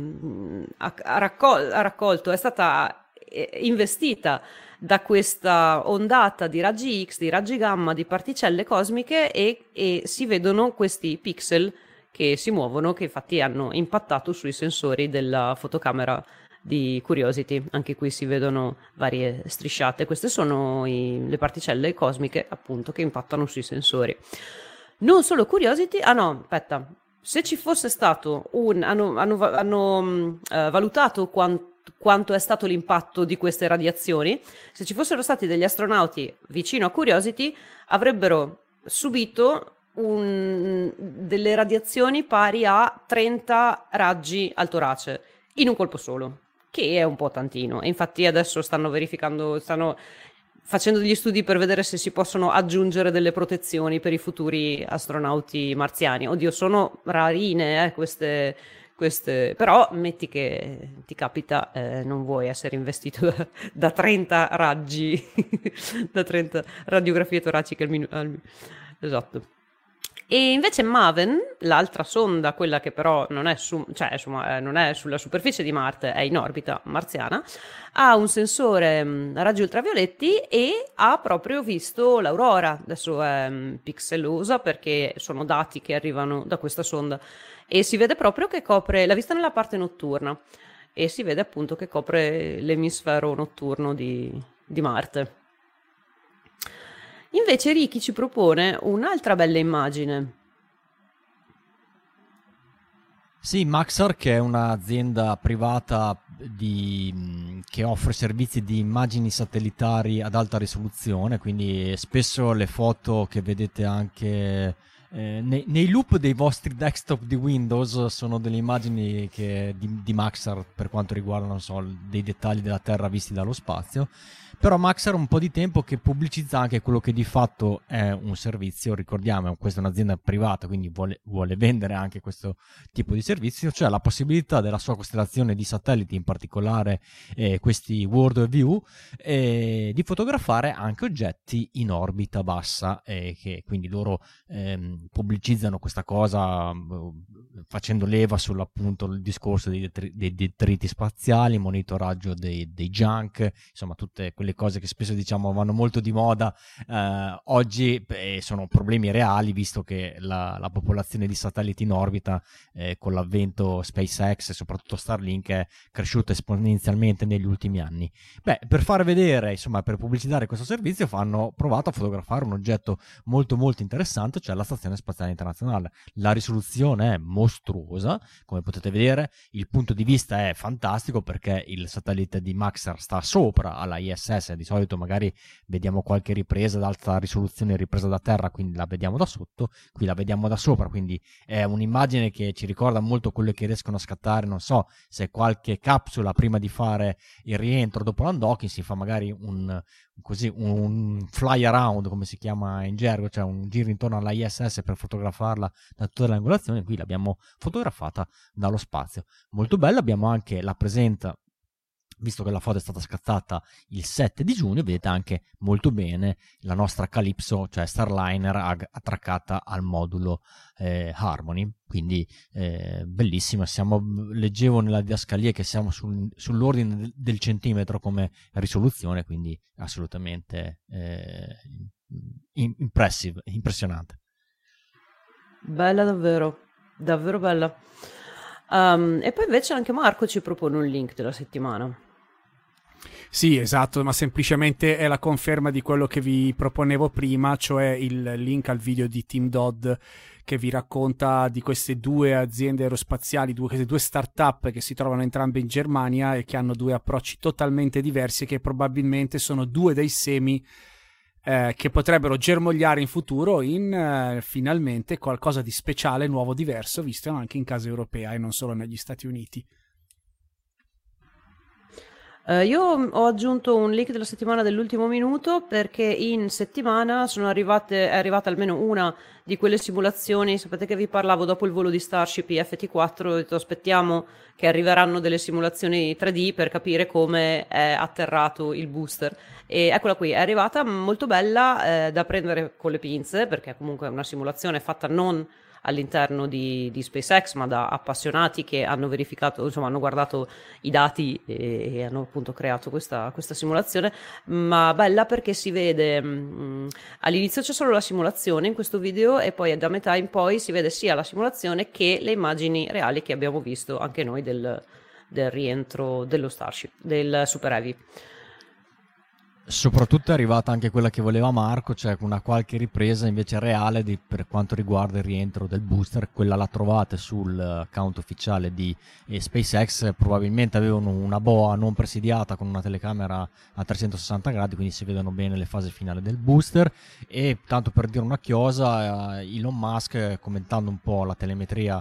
raccolto, è stata investita da questa ondata di raggi X, di raggi gamma, di particelle cosmiche, e si vedono questi pixel che si muovono, che infatti hanno impattato sui sensori della fotocamera di Curiosity. Anche qui si vedono varie strisciate. Queste sono le particelle cosmiche, appunto, che impattano sui sensori. Non solo Curiosity, se ci fosse stato hanno valutato quanto è stato l'impatto di queste radiazioni. Se ci fossero stati degli astronauti vicino a Curiosity, avrebbero subito delle radiazioni pari a 30 raggi al torace in un colpo solo, che è un po' tantino, e infatti adesso stanno facendo degli studi per vedere se si possono aggiungere delle protezioni per i futuri astronauti marziani. Oddio, sono rarine queste, però metti che ti capita, non vuoi essere investito da 30 raggi da 30 radiografie toraciche esatto. E invece Maven, l'altra sonda, quella che però non è non è sulla superficie di Marte, è in orbita marziana, ha un sensore a raggi ultravioletti e ha proprio visto l'aurora. Adesso è pixelosa perché sono dati che arrivano da questa sonda, e si vede proprio che l'ha vista nella parte notturna, e si vede appunto che copre l'emisfero notturno di Marte. Invece Ricky ci propone un'altra bella immagine.
Sì, Maxar, che è un'azienda privata che offre servizi di immagini satellitari ad alta risoluzione, quindi spesso le foto che vedete anche nei loop dei vostri desktop di Windows sono delle immagini di Maxar, per quanto riguardano, non so, dei dettagli della Terra visti dallo spazio. Però Maxar un po' di tempo che pubblicizza anche quello che di fatto è un servizio. Ricordiamo, questa è un'azienda privata, quindi vuole vendere anche questo tipo di servizio, cioè la possibilità della sua costellazione di satelliti, in particolare questi World View, di fotografare anche oggetti in orbita bassa, che quindi loro pubblicizzano questa cosa facendo leva sull'appunto il discorso dei detriti spaziali, monitoraggio dei junk, insomma tutte quelle cose che spesso diciamo vanno molto di moda oggi, sono problemi reali, visto che la popolazione di satelliti in orbita con l'avvento SpaceX e soprattutto Starlink è cresciuta esponenzialmente negli ultimi anni. Per far vedere, insomma, per pubblicizzare questo servizio hanno provato a fotografare un oggetto molto molto interessante, cioè la Stazione Spaziale Internazionale. La risoluzione è mostruosa, come potete vedere, il punto di vista è fantastico perché il satellite di Maxar sta sopra alla ISS, di solito magari vediamo qualche ripresa d'alta risoluzione ripresa da terra, quindi la vediamo da sotto, qui la vediamo da sopra, quindi è un'immagine che ci ricorda molto quelle che riescono a scattare, non so, se qualche capsula prima di fare il rientro dopo l'undocking si fa magari un fly around, come si chiama in gergo, cioè un giro intorno alla ISS per fotografarla da tutte le angolazioni. Qui l'abbiamo fotografata dallo spazio, molto bella. Abbiamo anche la presenza, visto che la foto è stata scattata il 7 di giugno, vedete anche molto bene la nostra Calypso, cioè Starliner attraccata al modulo Harmony, quindi bellissima. Leggevo nella didascalia che siamo sull'ordine del centimetro come risoluzione, quindi assolutamente impressionante.
Bella davvero, davvero bella. E poi invece anche Marco ci propone un link della settimana.
Sì, esatto, ma semplicemente è la conferma di quello che vi proponevo prima, cioè il link al video di Tim Dodd che vi racconta di queste due aziende aerospaziali, queste due start-up che si trovano entrambe in Germania e che hanno due approcci totalmente diversi e che probabilmente sono due dei semi che potrebbero germogliare in futuro in finalmente qualcosa di speciale, nuovo, diverso, visto anche in casa europea e non solo negli Stati Uniti.
Io ho aggiunto un link della settimana dell'ultimo minuto perché in settimana è arrivata almeno una di quelle simulazioni. Sapete che vi parlavo dopo il volo di Starship IFT-4, ho detto aspettiamo che arriveranno delle simulazioni 3D per capire come è atterrato il booster, e eccola qui, è arrivata, molto bella, da prendere con le pinze perché comunque è una simulazione fatta non all'interno di SpaceX, ma da appassionati che hanno verificato, insomma hanno guardato i dati e hanno appunto creato questa simulazione. Ma bella perché si vede all'inizio c'è solo la simulazione in questo video e poi da metà in poi si vede sia la simulazione che le immagini reali che abbiamo visto anche noi del rientro dello Starship, del Super Heavy.
Soprattutto è arrivata anche quella che voleva Marco, cioè una qualche ripresa invece reale per quanto riguarda il rientro del booster. Quella la trovate sul account ufficiale di SpaceX, probabilmente avevano una boa non presidiata con una telecamera a 360 gradi, quindi si vedono bene le fasi finali del booster. E tanto per dire una chiosa, Elon Musk, commentando un po' la telemetria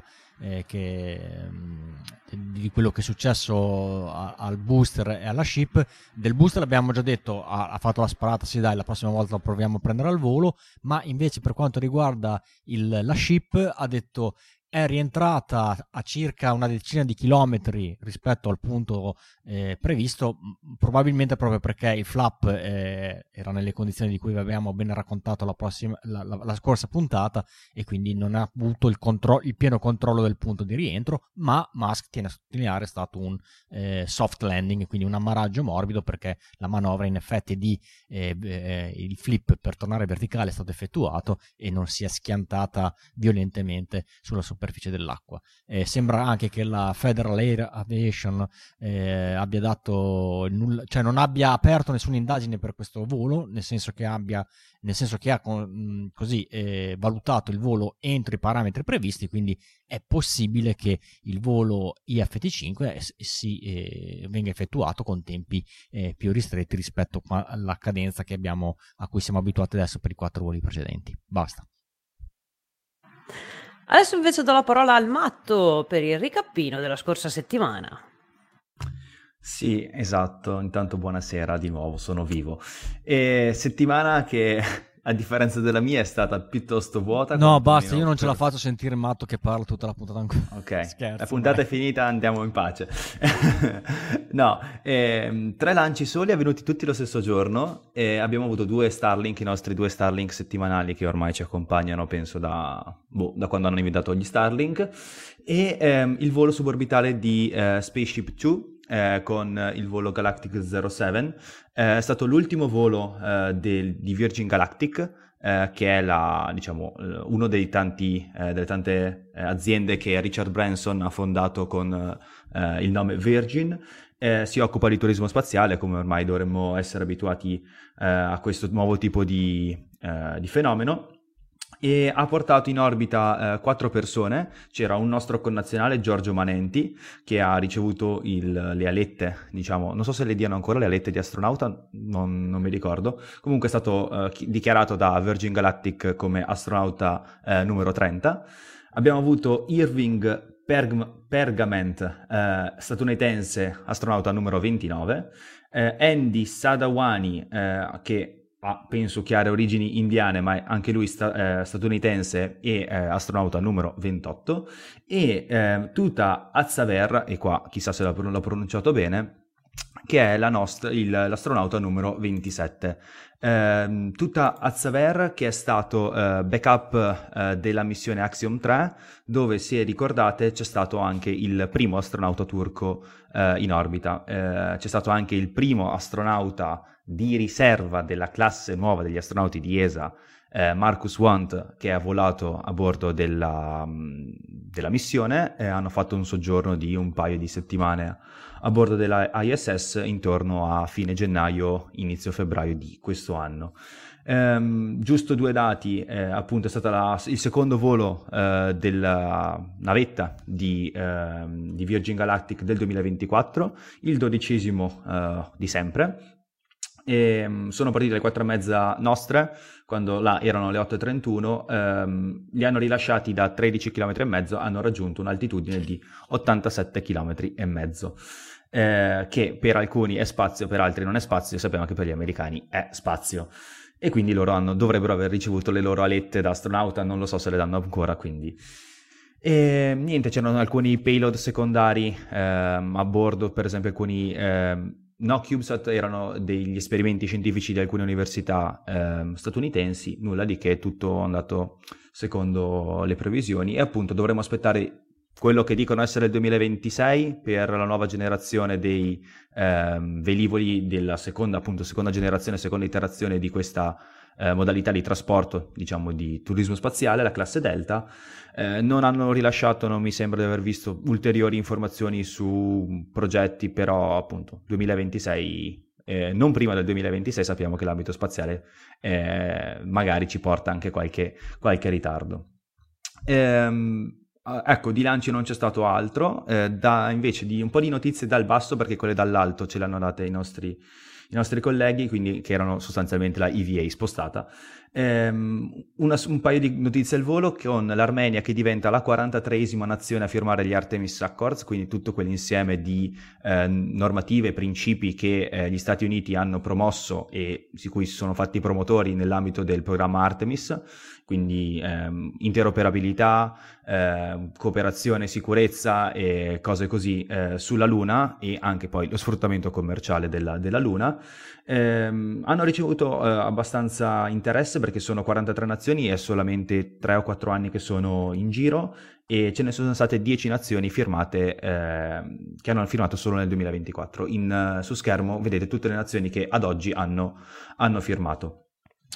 di quello che è successo al booster e alla ship. Del booster abbiamo già detto, ha fatto la sparata, sì dai, la prossima volta lo proviamo a prendere al volo, ma invece per quanto riguarda la ship ha detto è rientrata a circa una decina di chilometri rispetto al punto previsto, probabilmente proprio perché il flap era nelle condizioni di cui vi abbiamo ben raccontato la scorsa puntata, e quindi non ha avuto il pieno controllo del punto di rientro. Ma Musk tiene a sottolineare è stato un soft landing, quindi un ammaraggio morbido, perché la manovra in effetti il flip per tornare verticale è stato effettuato e non si è schiantata violentemente sulla superficie dell'acqua. Sembra anche che la Federal Air Aviation abbia dato cioè non abbia aperto nessuna indagine per questo volo, nel senso che ha valutato il volo entro i parametri previsti, quindi è possibile che il volo IFT-5 venga effettuato con tempi più ristretti rispetto alla cadenza a cui siamo abituati adesso per i 4 voli precedenti. Basta.
Adesso invece do la parola al Matto per il ricappino della scorsa settimana.
Sì, esatto, intanto buonasera di nuovo, sono vivo. E settimana che a differenza della mia, è stata piuttosto vuota.
No, basta, io non ce la faccio sentire Matto che parla tutta la puntata ancora.
Ok,
Scherzo,
la puntata è finita, andiamo in pace. No, 3 lanci soli avvenuti tutti lo stesso giorno e abbiamo avuto 2 Starlink, i nostri 2 Starlink settimanali che ormai ci accompagnano, penso da quando hanno inventato gli Starlink, e il volo suborbitale di Spaceship 2, con il volo Galactic 07. È stato l'ultimo volo di Virgin Galactic, che è uno delle tante aziende che Richard Branson ha fondato con il nome Virgin. Si occupa di turismo spaziale, come ormai dovremmo essere abituati a questo nuovo tipo di fenomeno. E ha portato in orbita 4 persone. C'era un nostro connazionale, Giorgio Manenti, che ha ricevuto le alette, non so se le diano ancora le alette di astronauta, non mi ricordo. Comunque è stato dichiarato da Virgin Galactic come astronauta numero 30. Abbiamo avuto Irving Pergament, statunitense, astronauta numero 29, Andy Sadawani, che penso che abbia origini indiane, ma anche lui statunitense e astronauta numero 28, e Tuta Azzaver, e qua chissà se l'ho pronunciato bene, che è l'astronauta numero 27. Tuta Azzaver, che è stato backup della missione Axiom 3, dove, se ricordate, c'è stato anche il primo astronauta turco in orbita. C'è stato anche il primo astronauta di riserva della classe nuova degli astronauti di ESA, Marcus Wandt, che ha volato a bordo della missione, e hanno fatto un soggiorno di un paio di settimane a bordo della ISS intorno a fine gennaio, inizio febbraio di questo anno. Giusto 2 dati, appunto è stato il secondo volo della navetta di Virgin Galactic del 2024, il 12° di sempre. E sono partite alle 4:30 nostre, quando là erano le 8:31, li hanno rilasciati da 13 km e mezzo, hanno raggiunto un'altitudine di 87 km e mezzo, che per alcuni è spazio, per altri non è spazio. Sappiamo che per gli americani è spazio, e quindi loro dovrebbero aver ricevuto le loro alette da astronauta, non lo so se le danno ancora, quindi... E niente, c'erano alcuni payload secondari a bordo, per esempio alcuni... No, CubeSat erano degli esperimenti scientifici di alcune università statunitensi, nulla di che, tutto andato secondo le previsioni, e appunto dovremo aspettare quello che dicono essere il 2026 per la nuova generazione dei velivoli della seconda generazione, seconda iterazione di questa modalità di trasporto, di turismo spaziale, la classe Delta. Non hanno rilasciato, non mi sembra di aver visto ulteriori informazioni su progetti, però appunto 2026, non prima del 2026, sappiamo che l'ambito spaziale magari ci porta anche qualche ritardo. Ecco, di lanci non c'è stato altro, invece di un po' di notizie dal basso, perché quelle dall'alto ce le hanno date i nostri colleghi, quindi, che erano sostanzialmente la EVA spostata. Un paio di notizie al volo, con l'Armenia che diventa la 43esima nazione a firmare gli Artemis Accords, quindi tutto quell'insieme di normative e principi che gli Stati Uniti hanno promosso e di cui si sono fatti promotori nell'ambito del programma Artemis, quindi interoperabilità, cooperazione, sicurezza e cose così sulla Luna, e anche poi lo sfruttamento commerciale della Luna. Hanno ricevuto abbastanza interesse, perché sono 43 nazioni e solamente 3 o 4 anni che sono in giro, e ce ne sono state 10 nazioni firmate che hanno firmato solo nel 2024. Su schermo vedete tutte le nazioni che ad oggi hanno firmato.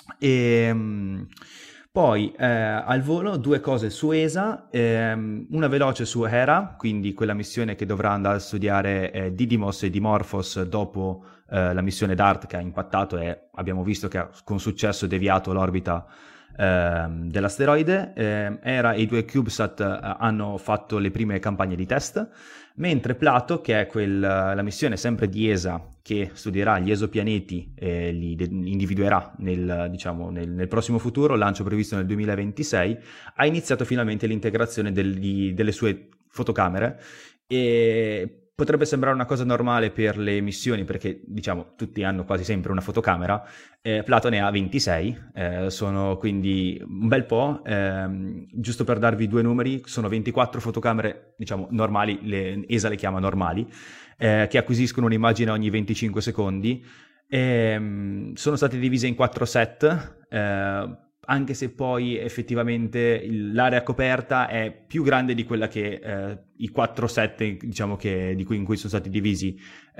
Poi al volo 2 cose su ESA, una veloce su Hera, quindi quella missione che dovrà andare a studiare Didymos e Dimorphos dopo la missione DART, che ha impattato e abbiamo visto che ha con successo deviato l'orbita dell'asteroide. Hera e i 2 CubeSat hanno fatto le prime campagne di test, mentre Plato, che è la missione sempre di ESA che studierà gli esopianeti e li individuerà nel prossimo futuro, lancio previsto nel 2026, ha iniziato finalmente l'integrazione delle sue fotocamere, e potrebbe sembrare una cosa normale per le missioni, perché diciamo tutti hanno quasi sempre una fotocamera. Plato ne ha 26, sono quindi un bel po'. Giusto per darvi due numeri, sono 24 fotocamere, diciamo, normali, ESA le chiama normali, che acquisiscono un'immagine ogni 25 secondi. Sono state divise in 4 set, anche se poi effettivamente l'area coperta è più grande di quella che i 4 set, diciamo, in cui sono stati divisi,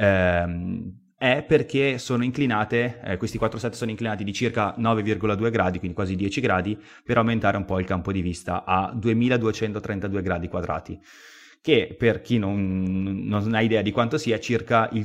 è perché sono inclinate, questi 4 set sono inclinati di circa 9,2 gradi, quindi quasi 10 gradi, per aumentare un po' il campo di vista a 2232 gradi quadrati, che per chi non ha idea di quanto sia, circa il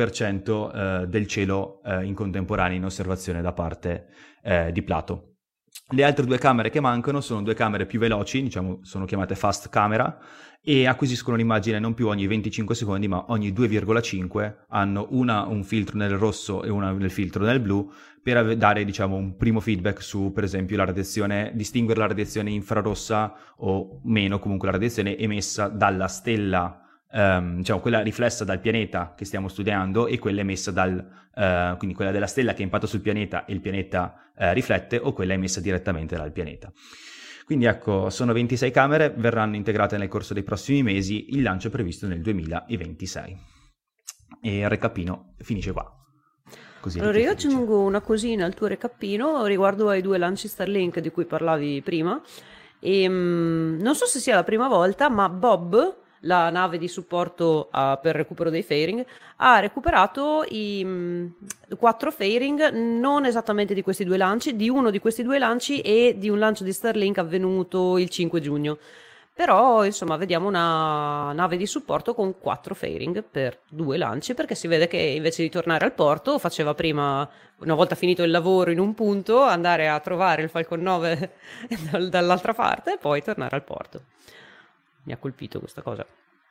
5% del cielo in contemporanea in osservazione da parte di Plato. Le altre due camere che mancano sono due camere più veloci, diciamo, sono chiamate fast camera, e acquisiscono l'immagine non più ogni 25 secondi ma ogni 2,5, hanno una un filtro nel rosso e una nel filtro nel blu, per dare, diciamo, un primo feedback su, per esempio, la radiazione, distinguere la radiazione infrarossa o meno, comunque la radiazione emessa dalla stella, diciamo quella riflessa dal pianeta che stiamo studiando, e quella emessa quindi quella della stella che impatta sul pianeta e il pianeta riflette, o quella emessa direttamente dal pianeta. Quindi ecco, sono 26 camere, verranno integrate nel corso dei prossimi mesi, il lancio è previsto nel 2026. E il recapino finisce qua. Così
allora io aggiungo una cosina al tuo recapino riguardo ai 2 lanci Starlink di cui parlavi prima, e non so se sia la prima volta, ma Bob, la nave di supporto per recupero dei fairing, ha recuperato i 4 fairing, non esattamente di questi 2 lanci, di uno di questi 2 lanci e di un lancio di Starlink avvenuto il 5 giugno. Però insomma vediamo una nave di supporto con 4 fairing per 2 lanci, perché si vede che invece di tornare al porto faceva prima, una volta finito il lavoro in un punto, andare a trovare il Falcon 9 dall'altra parte e poi tornare al porto. Mi ha colpito questa cosa.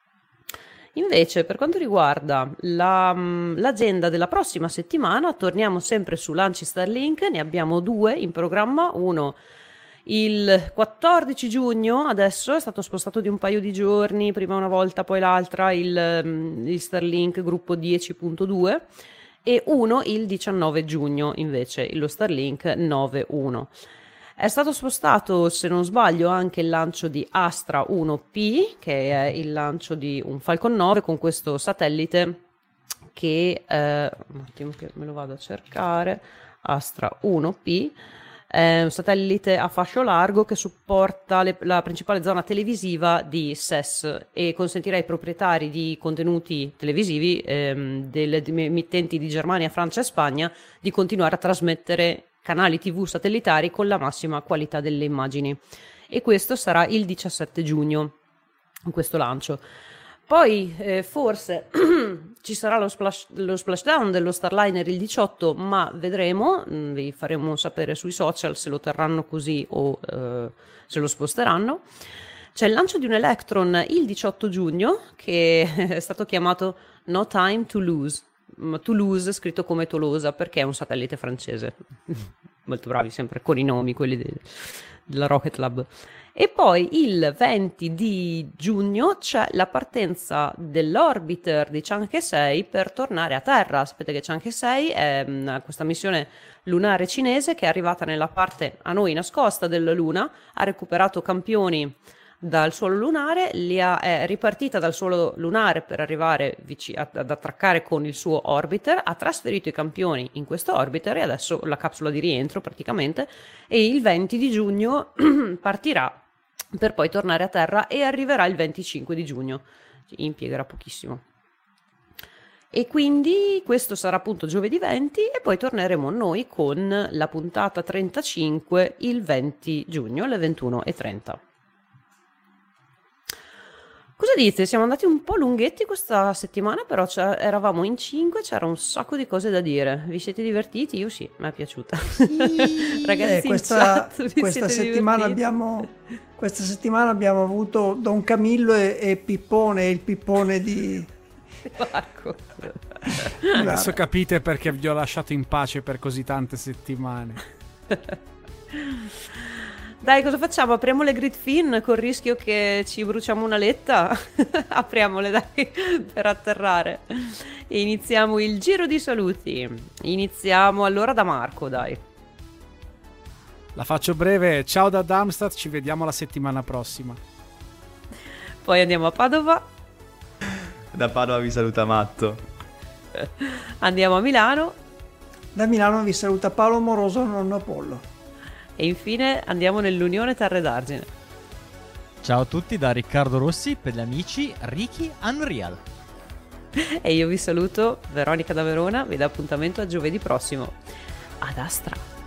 Invece, per quanto riguarda l'agenda della prossima settimana, torniamo sempre su lanci Starlink. Ne abbiamo 2 in programma. Uno il 14 giugno, adesso è stato spostato di un paio di giorni, prima una volta poi l'altra, il Starlink gruppo 10.2, e uno il 19 giugno invece, lo Starlink 9.1. È stato spostato, se non sbaglio, anche il lancio di Astra 1P, che è il lancio di un Falcon 9 con questo satellite che, un attimo che me lo vado a cercare, Astra 1P, è un satellite a fascio largo che supporta la principale zona televisiva di SES e consentirà ai proprietari di contenuti televisivi delle emittenti di Germania, Francia e Spagna di continuare a trasmettere canali TV satellitari con la massima qualità delle immagini. E questo sarà il 17 giugno, questo lancio. Poi forse ci sarà lo splashdown dello Starliner il 18, ma vedremo, vi faremo sapere sui social se lo terranno così o se lo sposteranno. C'è il lancio di un Electron il 18 giugno che è stato chiamato No Time to Lose. Toulouse scritto come Tolosa, perché è un satellite francese. Molto bravi sempre con i nomi, quelli della Rocket Lab. E poi il 20 di giugno c'è la partenza dell'orbiter di Chang'e 6 per tornare a Terra. Sapete che Chang'e 6 è questa missione lunare cinese che è arrivata nella parte a noi nascosta della Luna, ha recuperato campioni dal suolo lunare, è ripartita dal suolo lunare per arrivare ad attraccare con il suo orbiter, ha trasferito i campioni in questo orbiter e adesso la capsula di rientro praticamente, e il 20 di giugno partirà per poi tornare a Terra e arriverà il 25 di giugno, impiegherà pochissimo. E quindi questo sarà appunto giovedì 20 e poi torneremo noi con la puntata 35 il 20 giugno alle 21:30. Cosa dite? Siamo andati un po' lunghetti questa settimana, però eravamo in 5, c'era un sacco di cose da dire. Vi siete divertiti? Io sì, mi è piaciuta.
Sì,
ragazzi,
questa settimana abbiamo avuto Don Camillo e Pippone, il Pippone di
Marco.
Adesso capite perché vi ho lasciato in pace per così tante settimane.
Dai, cosa facciamo? Apriamo le grid fin col rischio che ci bruciamo una letta? Apriamole, dai, per atterrare. E iniziamo il giro di saluti. Iniziamo allora da Marco, dai.
La faccio breve. Ciao da Darmstadt, ci vediamo la settimana prossima.
Poi andiamo a Padova.
Da Padova vi saluta Matto.
Andiamo a Milano.
Da Milano vi saluta Paolo Moroso, nonno Apollo.
E infine andiamo nell'Unione Terre d'Argine.
Ciao a tutti da Riccardo Rossi, per gli amici Ricky Unreal.
E io vi saluto, Veronica da Verona, vi do appuntamento a giovedì prossimo. Ad Astra.